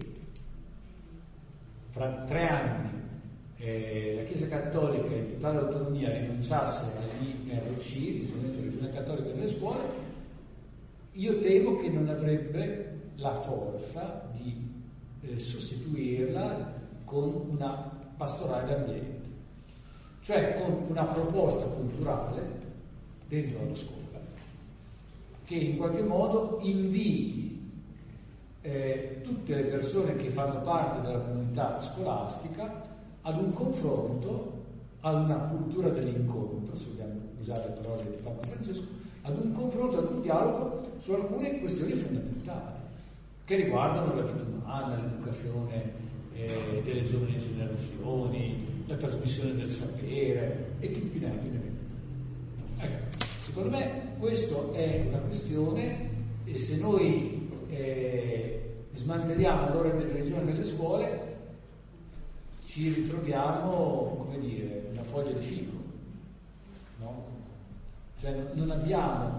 fra 3 anni la Chiesa Cattolica in totale autonomia rinunciasse all'IRC, l'insegnamento della religione cattolica nelle scuole, io temo che non avrebbe la forza di sostituirla con una pastorale d'ambiente, cioè con una proposta culturale dentro la scuola che in qualche modo inviti tutte le persone che fanno parte della comunità scolastica ad un confronto, ad una cultura dell'incontro, se vogliamo usare le parole di Papa Francesco, ad un confronto, ad un dialogo su alcune questioni fondamentali che riguardano la vita umana, l'educazione delle giovani generazioni, la trasmissione del sapere e chi più ne ha più ne metta. Ecco, secondo me questa è una questione, e se noi smantelliamo l'ora di religione nelle scuole ci ritroviamo, come dire, una foglia di fico, no? Cioè non abbiamo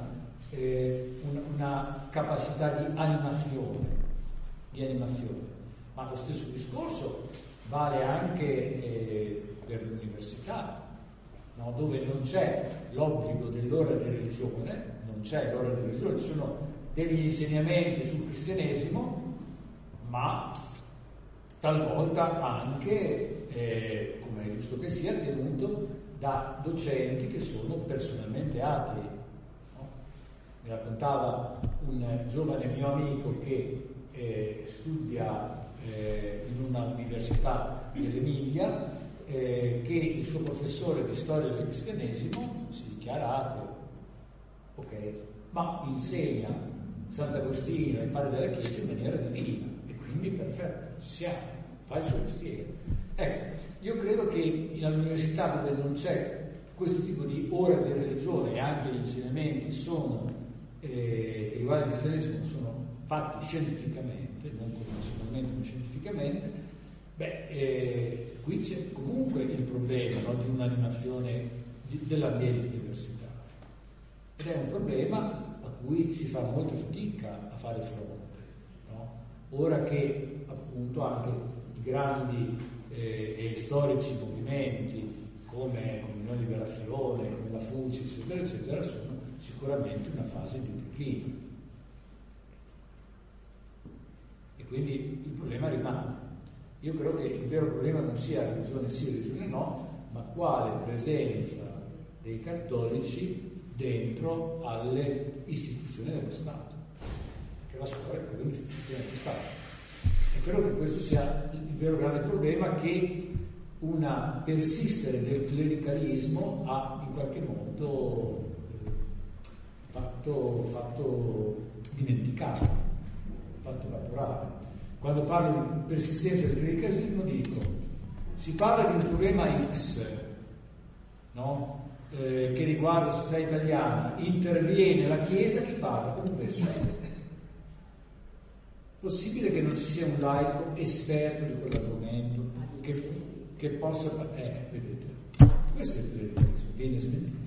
una capacità di animazione, ma lo stesso discorso vale anche per l'università, no? Dove non c'è l'obbligo dell'ora di religione, ci sono degli insegnamenti sul cristianesimo, ma talvolta anche, come è giusto che sia, tenuto da docenti che sono personalmente atei. No? Mi raccontava un giovane mio amico che studia in una università dell'Emilia, che il suo professore di storia del cristianesimo si dichiara ateo, ok, ma insegna Sant'Agostino, il padre della Chiesa, in maniera divina, e quindi perfetto, ci siamo, fa il suo mestiere. Ecco, io credo che all'università dove non c'è questo tipo di ora di religione e anche gli insegnamenti che riguardano il cristianesimo sono fatti scientificamente, non convenzionalmente ma scientificamente, qui c'è comunque il problema, no, di un'animazione dell'ambiente universitario, ed è un problema a cui si fa molta fatica a fare fronte, no? Ora che appunto anche i grandi e storici movimenti come Comunione Liberazione, come la FUCI, eccetera, eccetera, sono sicuramente una fase di declino. E quindi il problema rimane. Io credo che il vero problema non sia religione sì, religione no, ma quale presenza dei cattolici dentro alle istituzioni dello Stato. Perché la scuola è proprio un'istituzione dello Stato. E credo che questo sia il vero grande problema, che una persistere del clericalismo ha in qualche modo fatto dimenticare, fatto evaporare. Quando parlo di persistenza del clericalismo dico, si parla di un problema X, no? Che riguarda la società italiana, interviene la Chiesa, chi parla? Comunque è possibile che non ci sia un laico esperto di quell'argomento che possa... vedete, questo è il clericalismo, viene smentito.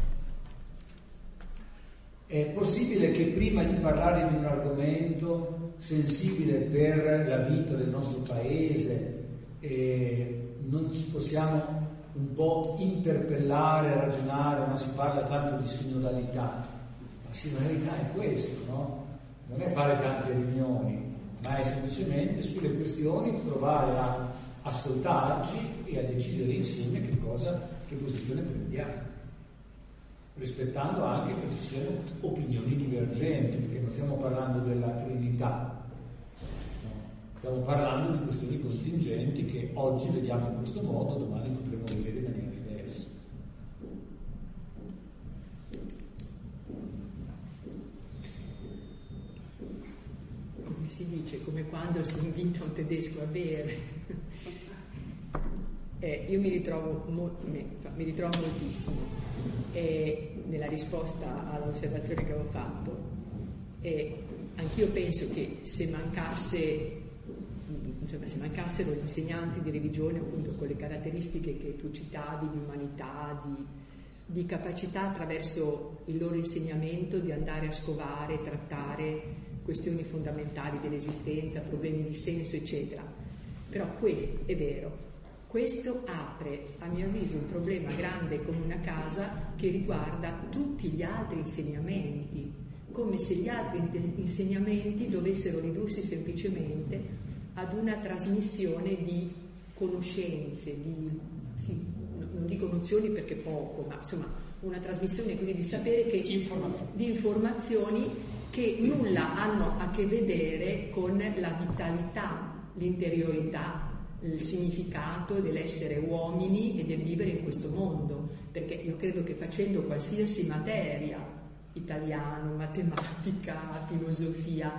È possibile che prima di parlare di un argomento sensibile per la vita del nostro paese non ci possiamo un po' interpellare, ragionare, ma si parla tanto di sinodalità. La sinodalità è questo, no? Non è fare tante riunioni, ma è semplicemente sulle questioni provare a ascoltarci e a decidere insieme che posizione prendiamo, rispettando anche che ci siano opinioni divergenti, perché non stiamo parlando della Trinità, no? Stiamo parlando di questioni contingenti che oggi vediamo in questo modo, domani potremo vedere in maniera diversa. Come si dice, come quando si invita un tedesco a bere. Io mi ritrovo moltissimo nella risposta all'osservazione che avevo fatto. Anch'io penso che se mancassero gli insegnanti di religione, appunto con le caratteristiche che tu citavi, di umanità, di capacità attraverso il loro insegnamento di andare a scovare, trattare questioni fondamentali dell'esistenza, problemi di senso, eccetera. Però questo è vero. Questo apre, a mio avviso, un problema grande come una casa che riguarda tutti gli altri insegnamenti, come se gli altri insegnamenti dovessero ridursi semplicemente ad una trasmissione di conoscenze, non dico nozioni perché poco, ma insomma una trasmissione così di sapere di informazioni che nulla hanno a che vedere con la vitalità, l'interiorità, il significato dell'essere uomini e del vivere in questo mondo, perché io credo che facendo qualsiasi materia, italiano, matematica, filosofia,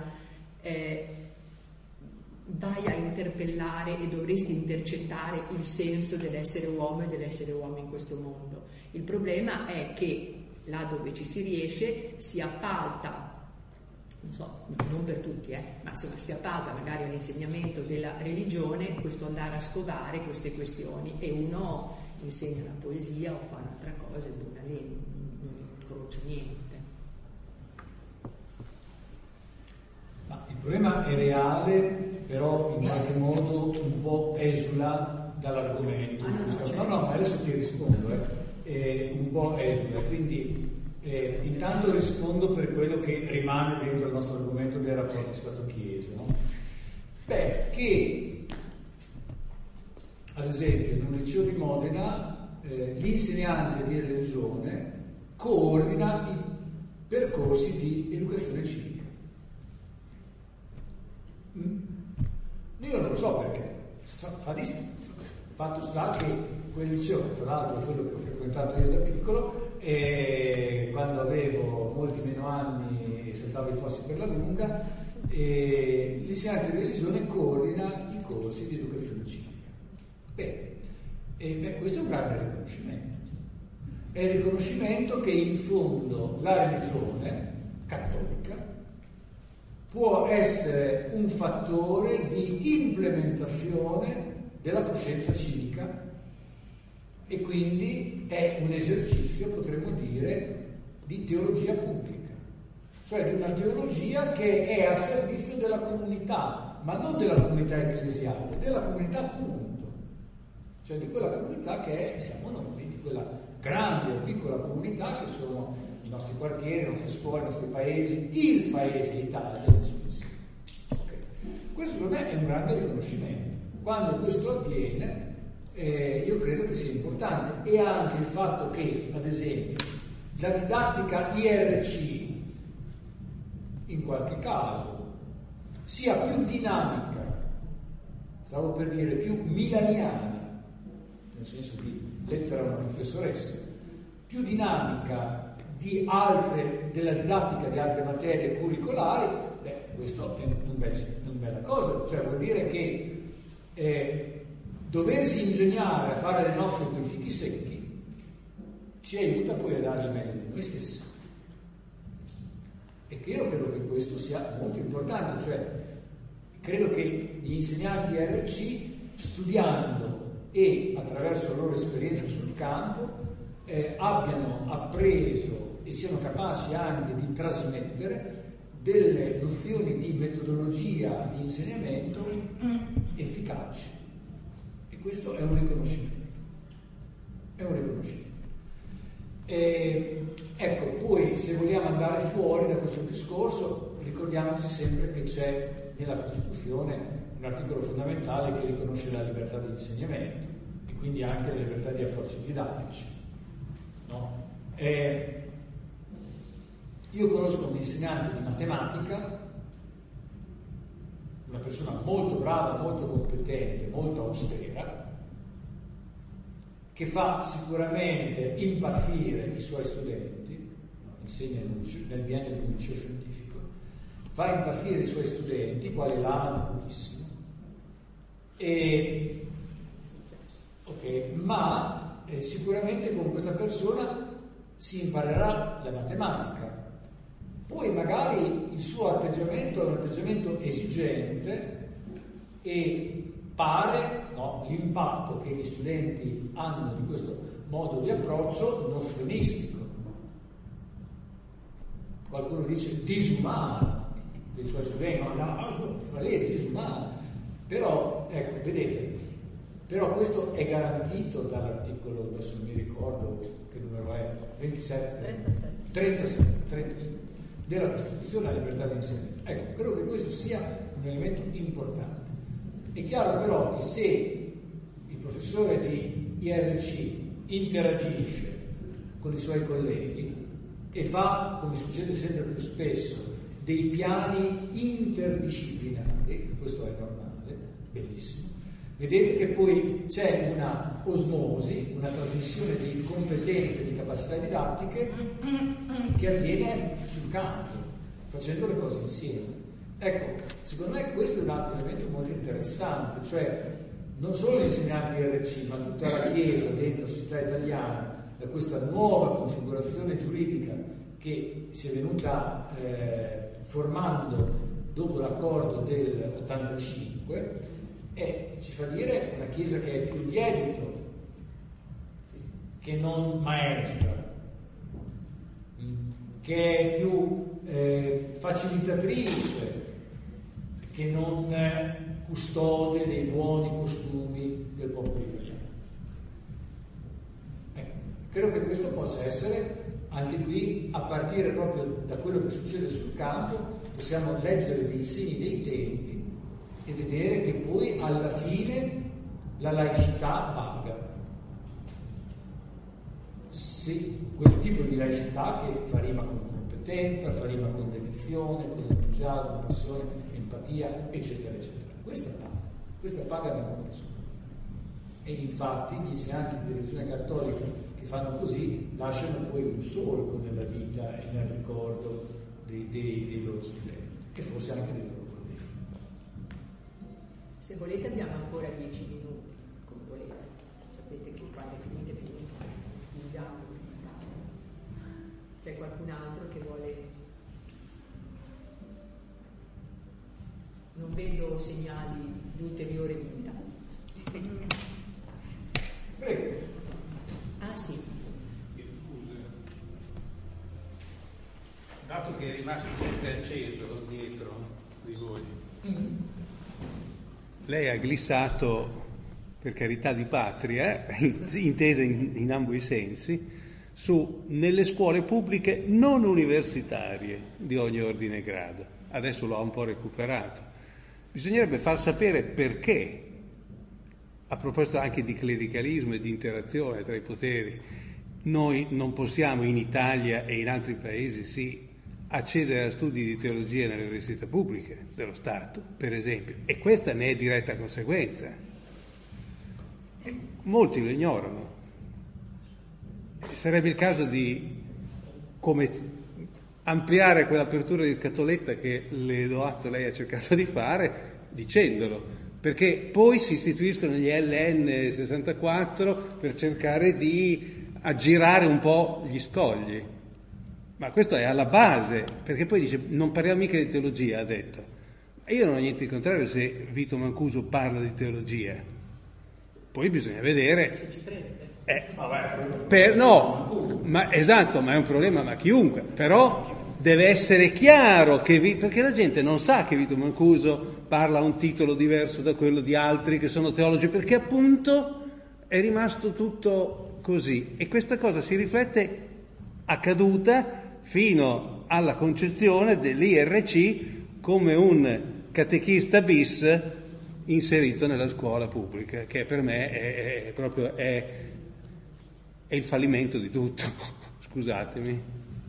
vai a interpellare e dovresti intercettare il senso dell'essere uomo e dell'essere uomo in questo mondo. Il problema è che là dove ci si riesce si appalta, non so, non per tutti, ma insomma si appalta magari all'insegnamento della religione questo andare a scovare queste questioni, e uno insegna la poesia o fa un'altra cosa e non incrocia niente. Ma il problema è reale, però in qualche modo un po' esula dall'argomento. No, ma adesso ti rispondo, un po' esula, quindi intanto rispondo per quello che rimane dentro il nostro argomento dei rapporti Stato-Chiesa, no? Che ad esempio in un liceo di Modena l'insegnante di religione coordina i percorsi di educazione civica. Io non lo so perché, fatto sta che quel liceo, tra l'altro è quello che ho frequentato io da piccolo, e quando avevo molti meno anni e saltavo i fossi per la lunga, l'insegnante di religione coordina i corsi di educazione civica Questo è un grande riconoscimento. È il riconoscimento che in fondo la religione cattolica può essere un fattore di implementazione della coscienza civica e quindi è un esercizio, potremmo dire, di teologia pubblica, cioè di una teologia che è a servizio della comunità, ma non della comunità ecclesiale, della comunità appunto, cioè di quella comunità che siamo noi, di quella grande o piccola comunità che sono i nostri quartieri, le nostre scuole, i nostri paesi, il paese Italia nel suo insieme. Okay. Questo secondo me è un grande riconoscimento. Quando questo avviene, io credo che sia importante, e anche il fatto che, ad esempio, la didattica IRC in qualche caso sia più dinamica, stavo per dire più milaniana, nel senso di lettera a una professoressa, più dinamica di della didattica di altre materie curricolari, questo è una bella cosa, cioè vuol dire che doversi ingegnare a fare le nostre coi fichi secchi ci aiuta poi a dare il meglio di noi stessi. E io credo che questo sia molto importante, cioè credo che gli insegnanti RC, studiando e attraverso la loro esperienza sul campo, abbiano appreso e siano capaci anche di trasmettere delle nozioni di metodologia di insegnamento efficaci. E questo è un riconoscimento. È un riconoscimento. Ecco, poi se vogliamo andare fuori da questo discorso, ricordiamoci sempre che c'è nella Costituzione un articolo fondamentale che riconosce la libertà di insegnamento e quindi anche la libertà di approcci didattici. No? Io conosco un insegnante di matematica, una persona molto brava, molto competente, molto austera, che fa sicuramente impazzire i suoi studenti, insegna nel biennio di un liceo scientifico, fa impazzire i suoi studenti, i quali l'amano pochissimo. Ma sicuramente con questa persona si imparerà la matematica. Poi magari il suo atteggiamento è un atteggiamento esigente e pare, no, l'impatto che gli studenti hanno di questo modo di approccio nozionistico. Qualcuno dice disumano dei suoi studenti, ma lei è disumana. Però, ecco, vedete, però questo è garantito dall'articolo, adesso non mi ricordo che numero è, 37 della Costituzione, la libertà di insegnamento. Ecco, credo che questo sia un elemento importante. È chiaro però che se il professore di IRC interagisce con i suoi colleghi e fa, come succede sempre più spesso, dei piani interdisciplinari, questo è normale, bellissimo, vedete che poi c'è una osmosi, una trasmissione di competenze, di capacità didattiche che avviene sul campo, facendo le cose insieme. Ecco, secondo me questo è un altro elemento molto interessante, cioè non solo gli insegnanti RC, ma tutta la Chiesa dentro la società italiana, da questa nuova configurazione giuridica che si è venuta formando dopo l'accordo del 85, ci fa dire una Chiesa che è più lievito che non maestra, che è più facilitatrice che non custode dei buoni costumi del popolo italiano. Credo che questo possa essere anche qui, a partire proprio da quello che succede sul campo, possiamo leggere dei segni dei tempi e vedere che poi alla fine la laicità paga. Sì, quel tipo di laicità che fa rima con competenza, fa rima con dedizione, con entusiasmo, passione, empatia, eccetera, eccetera. Questa paga da molto solo. E infatti gli insegnanti di religione cattolica che fanno così lasciano poi un solco nella vita e nel ricordo dei loro studenti e forse anche dei loro colleghi. Se volete abbiamo ancora 10 minuti, come volete. vedo segnali di ulteriore vita. Prego. Ah sì. Dato che è rimasto sempre acceso dietro di voi, lei ha glissato, per carità di patria, intesa in ambo i sensi, nelle scuole pubbliche non universitarie di ogni ordine e grado. Adesso lo ha un po' recuperato. Bisognerebbe far sapere perché, a proposito anche di clericalismo e di interazione tra i poteri, noi non possiamo in Italia e in altri paesi sì accedere a studi di teologia nelle università pubbliche dello Stato, per esempio, e questa ne è diretta conseguenza. Molti lo ignorano. Sarebbe il caso di ampliare quell'apertura di scatoletta che le do atto lei ha cercato di fare, dicendolo, perché poi si istituiscono gli LN 64 per cercare di aggirare un po' gli scogli. Ma questo è alla base, perché poi dice non parliamo mica di teologia, ha detto. E io non ho niente di contrario se Vito Mancuso parla di teologia. Poi bisogna vedere. Se ci crede. No, ma esatto, ma è un problema, ma chiunque. Però deve essere chiaro perché la gente non sa che Vito Mancuso parla a un titolo diverso da quello di altri che sono teologi, perché appunto è rimasto tutto così. E questa cosa si riflette accaduta fino alla concezione dell'IRC come un catechista bis inserito nella scuola pubblica, che per me è proprio il fallimento di tutto. Scusatemi.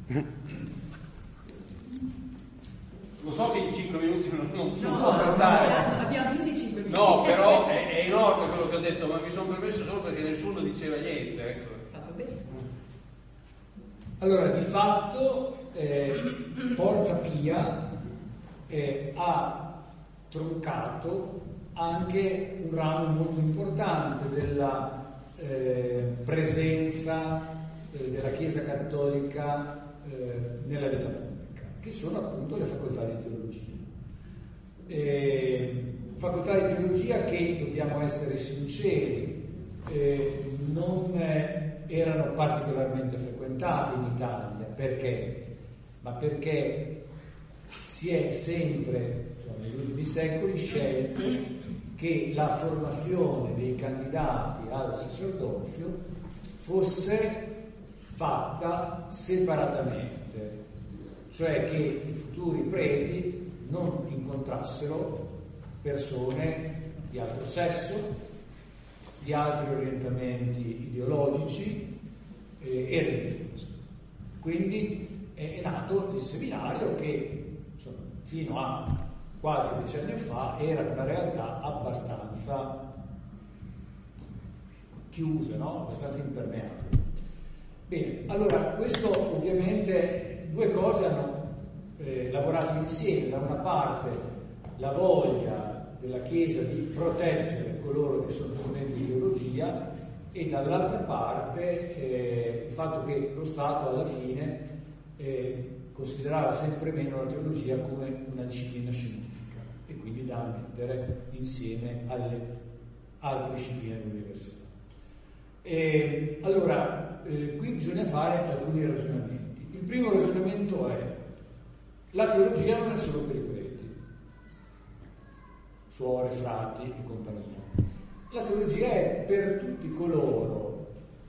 Lo so che in 5 minuti non No, può trattare. abbiamo più di 5 minuti. No, però è enorme quello che ho detto, ma mi sono permesso solo perché nessuno diceva niente. Ecco. Va bene. Allora, di fatto Porta Pia ha troncato anche un ramo molto importante della presenza della Chiesa Cattolica nella vita pubblica, che sono appunto le facoltà di teologia. Facoltà di teologia che, dobbiamo essere sinceri, non erano particolarmente frequentate in Italia. Perché? Ma perché si è sempre, negli ultimi secoli, scelto che la formazione dei candidati al sacerdozio fosse fatta separatamente, cioè che i futuri preti non incontrassero persone di altro sesso, di altri orientamenti ideologici e religiosi. Quindi è nato il seminario che fino a qualche decennio fa era una realtà abbastanza chiusa, no? Abbastanza impermeabile. Bene, allora questo ovviamente due cose hanno lavorato insieme. Da una parte la voglia della Chiesa di proteggere coloro che sono studenti di teologia e dall'altra parte il fatto che lo Stato alla fine considerava sempre meno la teologia come una disciplina scientifica e quindi da mettere insieme alle altre discipline dell'università. Allora, qui bisogna fare alcuni ragionamenti. Il primo ragionamento è: la teologia non è solo per i preti, suore, frati e compagnia. La teologia è per tutti coloro,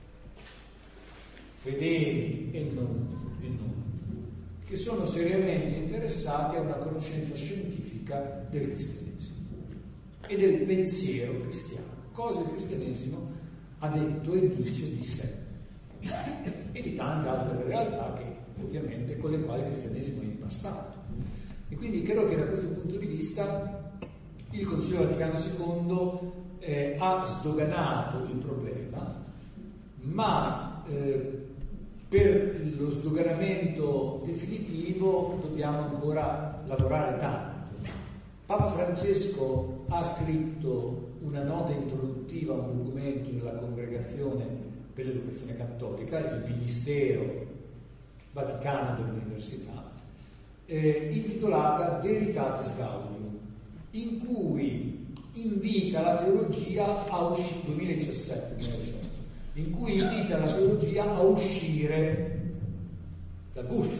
fedeli e non, che sono seriamente interessati a una conoscenza scientifica del cristianesimo e del pensiero cristiano, cosa il cristianesimo ha detto e dice di sé, e di tante altre realtà che ovviamente con le quali il cristianesimo è impastato. E quindi credo che da questo punto di vista il Concilio Vaticano II ha sdoganato il problema, ma per lo sdoganamento definitivo dobbiamo ancora lavorare tanto. Papa Francesco ha scritto una nota introduttiva, un documento nella Congregazione per l'Educazione Cattolica, il Ministero Vaticano dell'Università, intitolata Veritatis Gaudium, in cui invita la teologia a uscire, 2017, in cui invita la teologia a uscire dal guscio.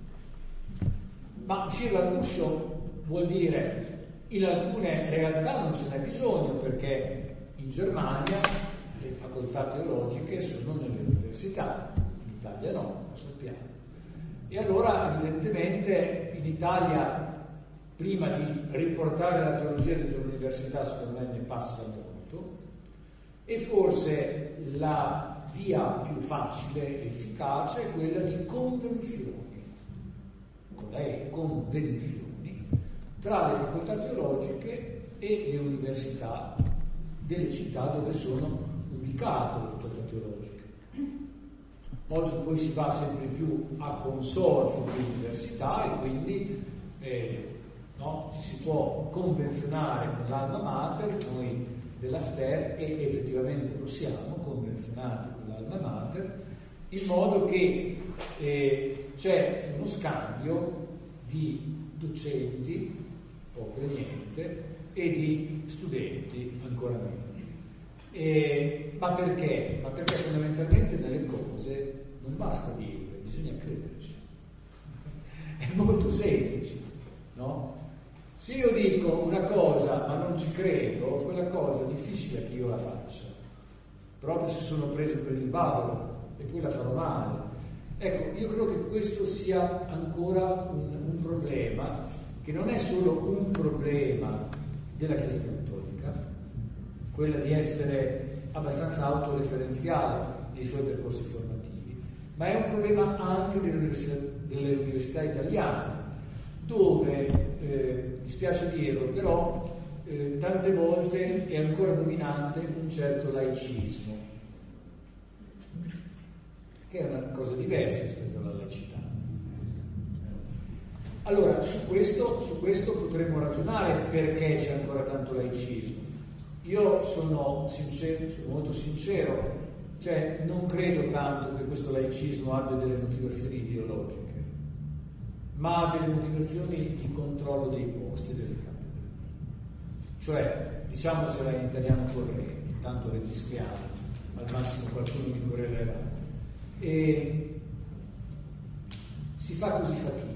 Ma uscire dal guscio vuol dire, in alcune realtà non ce n'è bisogno, perché in Germania le facoltà teologiche sono nelle università, in Italia no, lo sappiamo. E allora evidentemente in Italia, prima di riportare la teologia dentro l'università, secondo me ne passa molto, e forse la via più facile e efficace è quella di convenzioni, convenzioni tra le facoltà teologiche e le università delle città dove sono ubicate le facoltà teologiche. Oggi poi si va sempre più a consorzio di università e quindi ci si può convenzionare con l'alma mater, noi dell'After, e effettivamente lo siamo convenzionati con l'alma mater, in modo che c'è uno scambio di docenti, poco e niente, e di studenti ancora meno. Ma perché? Ma perché fondamentalmente nelle cose non basta dirle, bisogna crederci. È molto semplice, no? Se io dico una cosa ma non ci credo, quella cosa è difficile che io la faccia, proprio se sono preso per il bavero, e poi la farò male. Ecco, io credo che questo sia ancora un problema, che non è solo un problema della Chiesa Cattolica, quella di essere abbastanza autoreferenziale nei suoi percorsi formativi, ma è un problema anche delle università italiane, dove, dispiace dirlo, però tante volte è ancora dominante un certo laicismo, che è una cosa diversa rispetto alla laicità. Allora, su questo potremmo ragionare, perché c'è ancora tanto laicismo. Io sono molto sincero, cioè non credo tanto che questo laicismo abbia delle motivazioni ideologiche, ma delle motivazioni di controllo dei posti delle cattedre. Cioè, diciamocela in italiano corrente, tanto registriamo, al massimo qualcuno mi correlerà. E si fa così fatica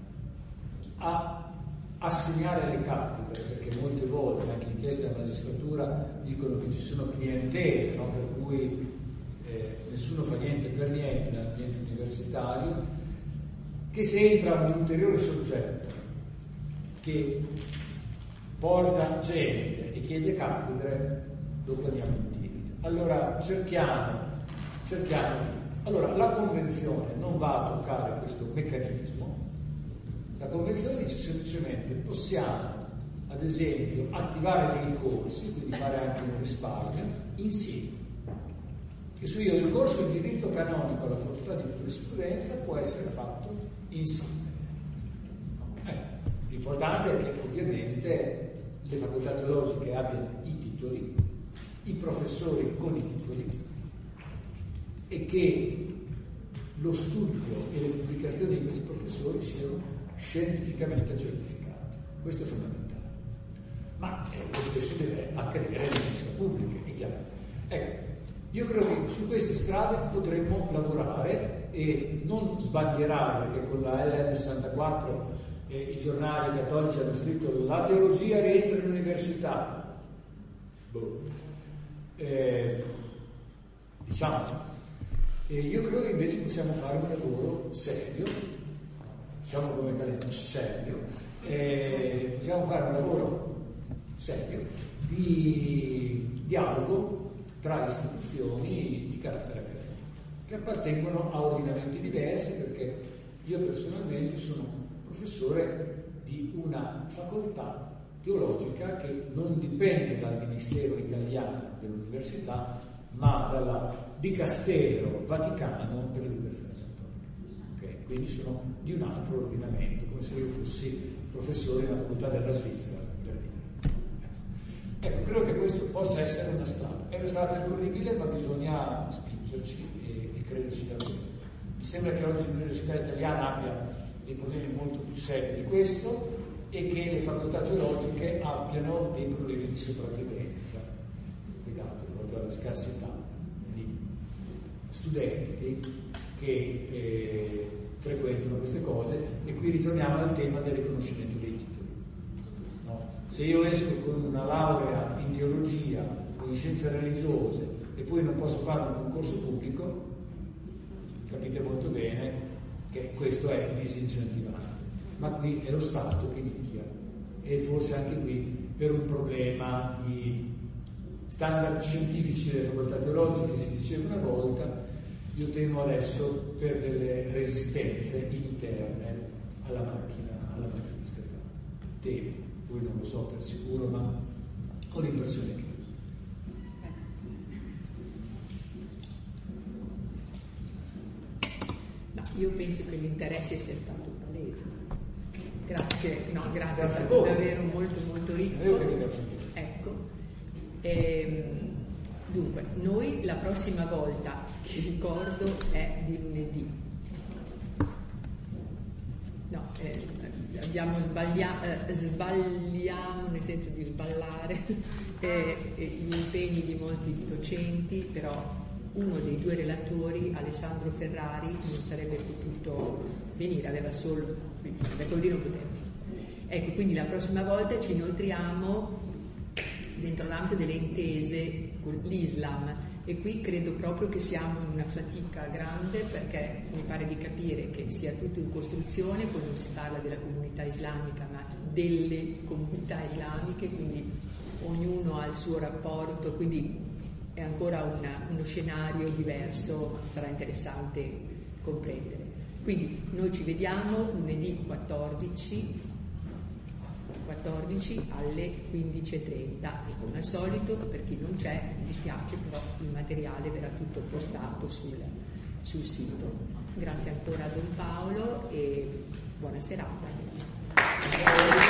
a assegnare le cattedre, perché molte volte anche inchieste della magistratura dicono che ci sono clientele, no? Per cui nessuno fa niente per niente nell'ambiente universitario, che se entra un ulteriore soggetto che porta gente e chiede cattedre, dopo andiamo in tilt. Allora cerchiamo. Allora la Convenzione non va a toccare questo meccanismo. La Convenzione dice semplicemente possiamo, ad esempio, attivare dei corsi, quindi fare anche un risparmio, insieme. Che su io il corso di diritto canonico alla facoltà di giurisprudenza può essere fatto insieme. L'importante è che ovviamente le facoltà teologiche abbiano i titoli, i professori con i titoli, e che lo studio e le pubblicazioni di questi professori siano scientificamente certificati. Questo è fondamentale. Ma lo stesso deve accadere nelle università pubbliche, è chiaro. Ecco, io credo che su queste strade potremmo lavorare e non sbandierare, perché con la LM64 i giornali cattolici hanno scritto la teologia rientra in università. Io credo che invece possiamo fare un lavoro serio, diciamo come Calenda, serio, possiamo fare un lavoro serio di dialogo tra istituzioni di carattere accademico, che appartengono a ordinamenti diversi, perché io personalmente sono professore di una facoltà teologica che non dipende dal Ministero italiano dell'università, ma dalla Dicastero Vaticano per l'educazione cattolica. Okay? Quindi sono di un altro ordinamento, come se io fossi professore della facoltà della Svizzera, per dire. Ecco, credo che questo possa essere una strada. È una strada percorribile, ma bisogna spingerci e crederci davvero. Mi sembra che oggi l'università italiana abbia dei problemi molto più seri di questo, e che le facoltà teologiche abbiano dei problemi di sopravvivenza legati proprio alla scarsità di studenti che frequentano queste cose. E qui ritorniamo al tema del riconoscimento dei titoli, no? Se io esco con una laurea in teologia o in scienze religiose e poi non posso fare un concorso pubblico, capite molto bene che questo è disincentivante. Ma qui è lo Stato che nicchia, e forse anche qui per un problema di standard scientifici delle facoltà teologiche, si diceva una volta, io temo adesso per delle resistenze interne alla macchina statale. Temo, poi non lo so per sicuro, ma ho l'impressione che... No, io penso che l'interesse sia stato palese. Grazie, è Grazie stato davvero molto molto ricco. Ecco. Dunque, noi la prossima volta, che ricordo, è di lunedì. No, abbiamo sbagliamo nel senso di sballare gli impegni di molti docenti, però uno dei due relatori, Alessandro Ferrari, non sarebbe potuto venire, aveva solo, mercoledì non poteva. Ecco, quindi la prossima volta ci inoltriamo dentro l'ambito delle intese con l'Islam, e qui credo proprio che siamo in una fatica grande, perché mi pare di capire che sia tutto in costruzione, poi non si parla della comunità islamica ma delle comunità islamiche, quindi ognuno ha il suo rapporto, quindi è ancora uno scenario diverso, sarà interessante comprendere. Quindi noi ci vediamo lunedì 14 alle 15:30, e come al solito, per chi non c'è, mi dispiace, però il materiale verrà tutto postato sul sito. Grazie ancora a Don Paolo e buona serata.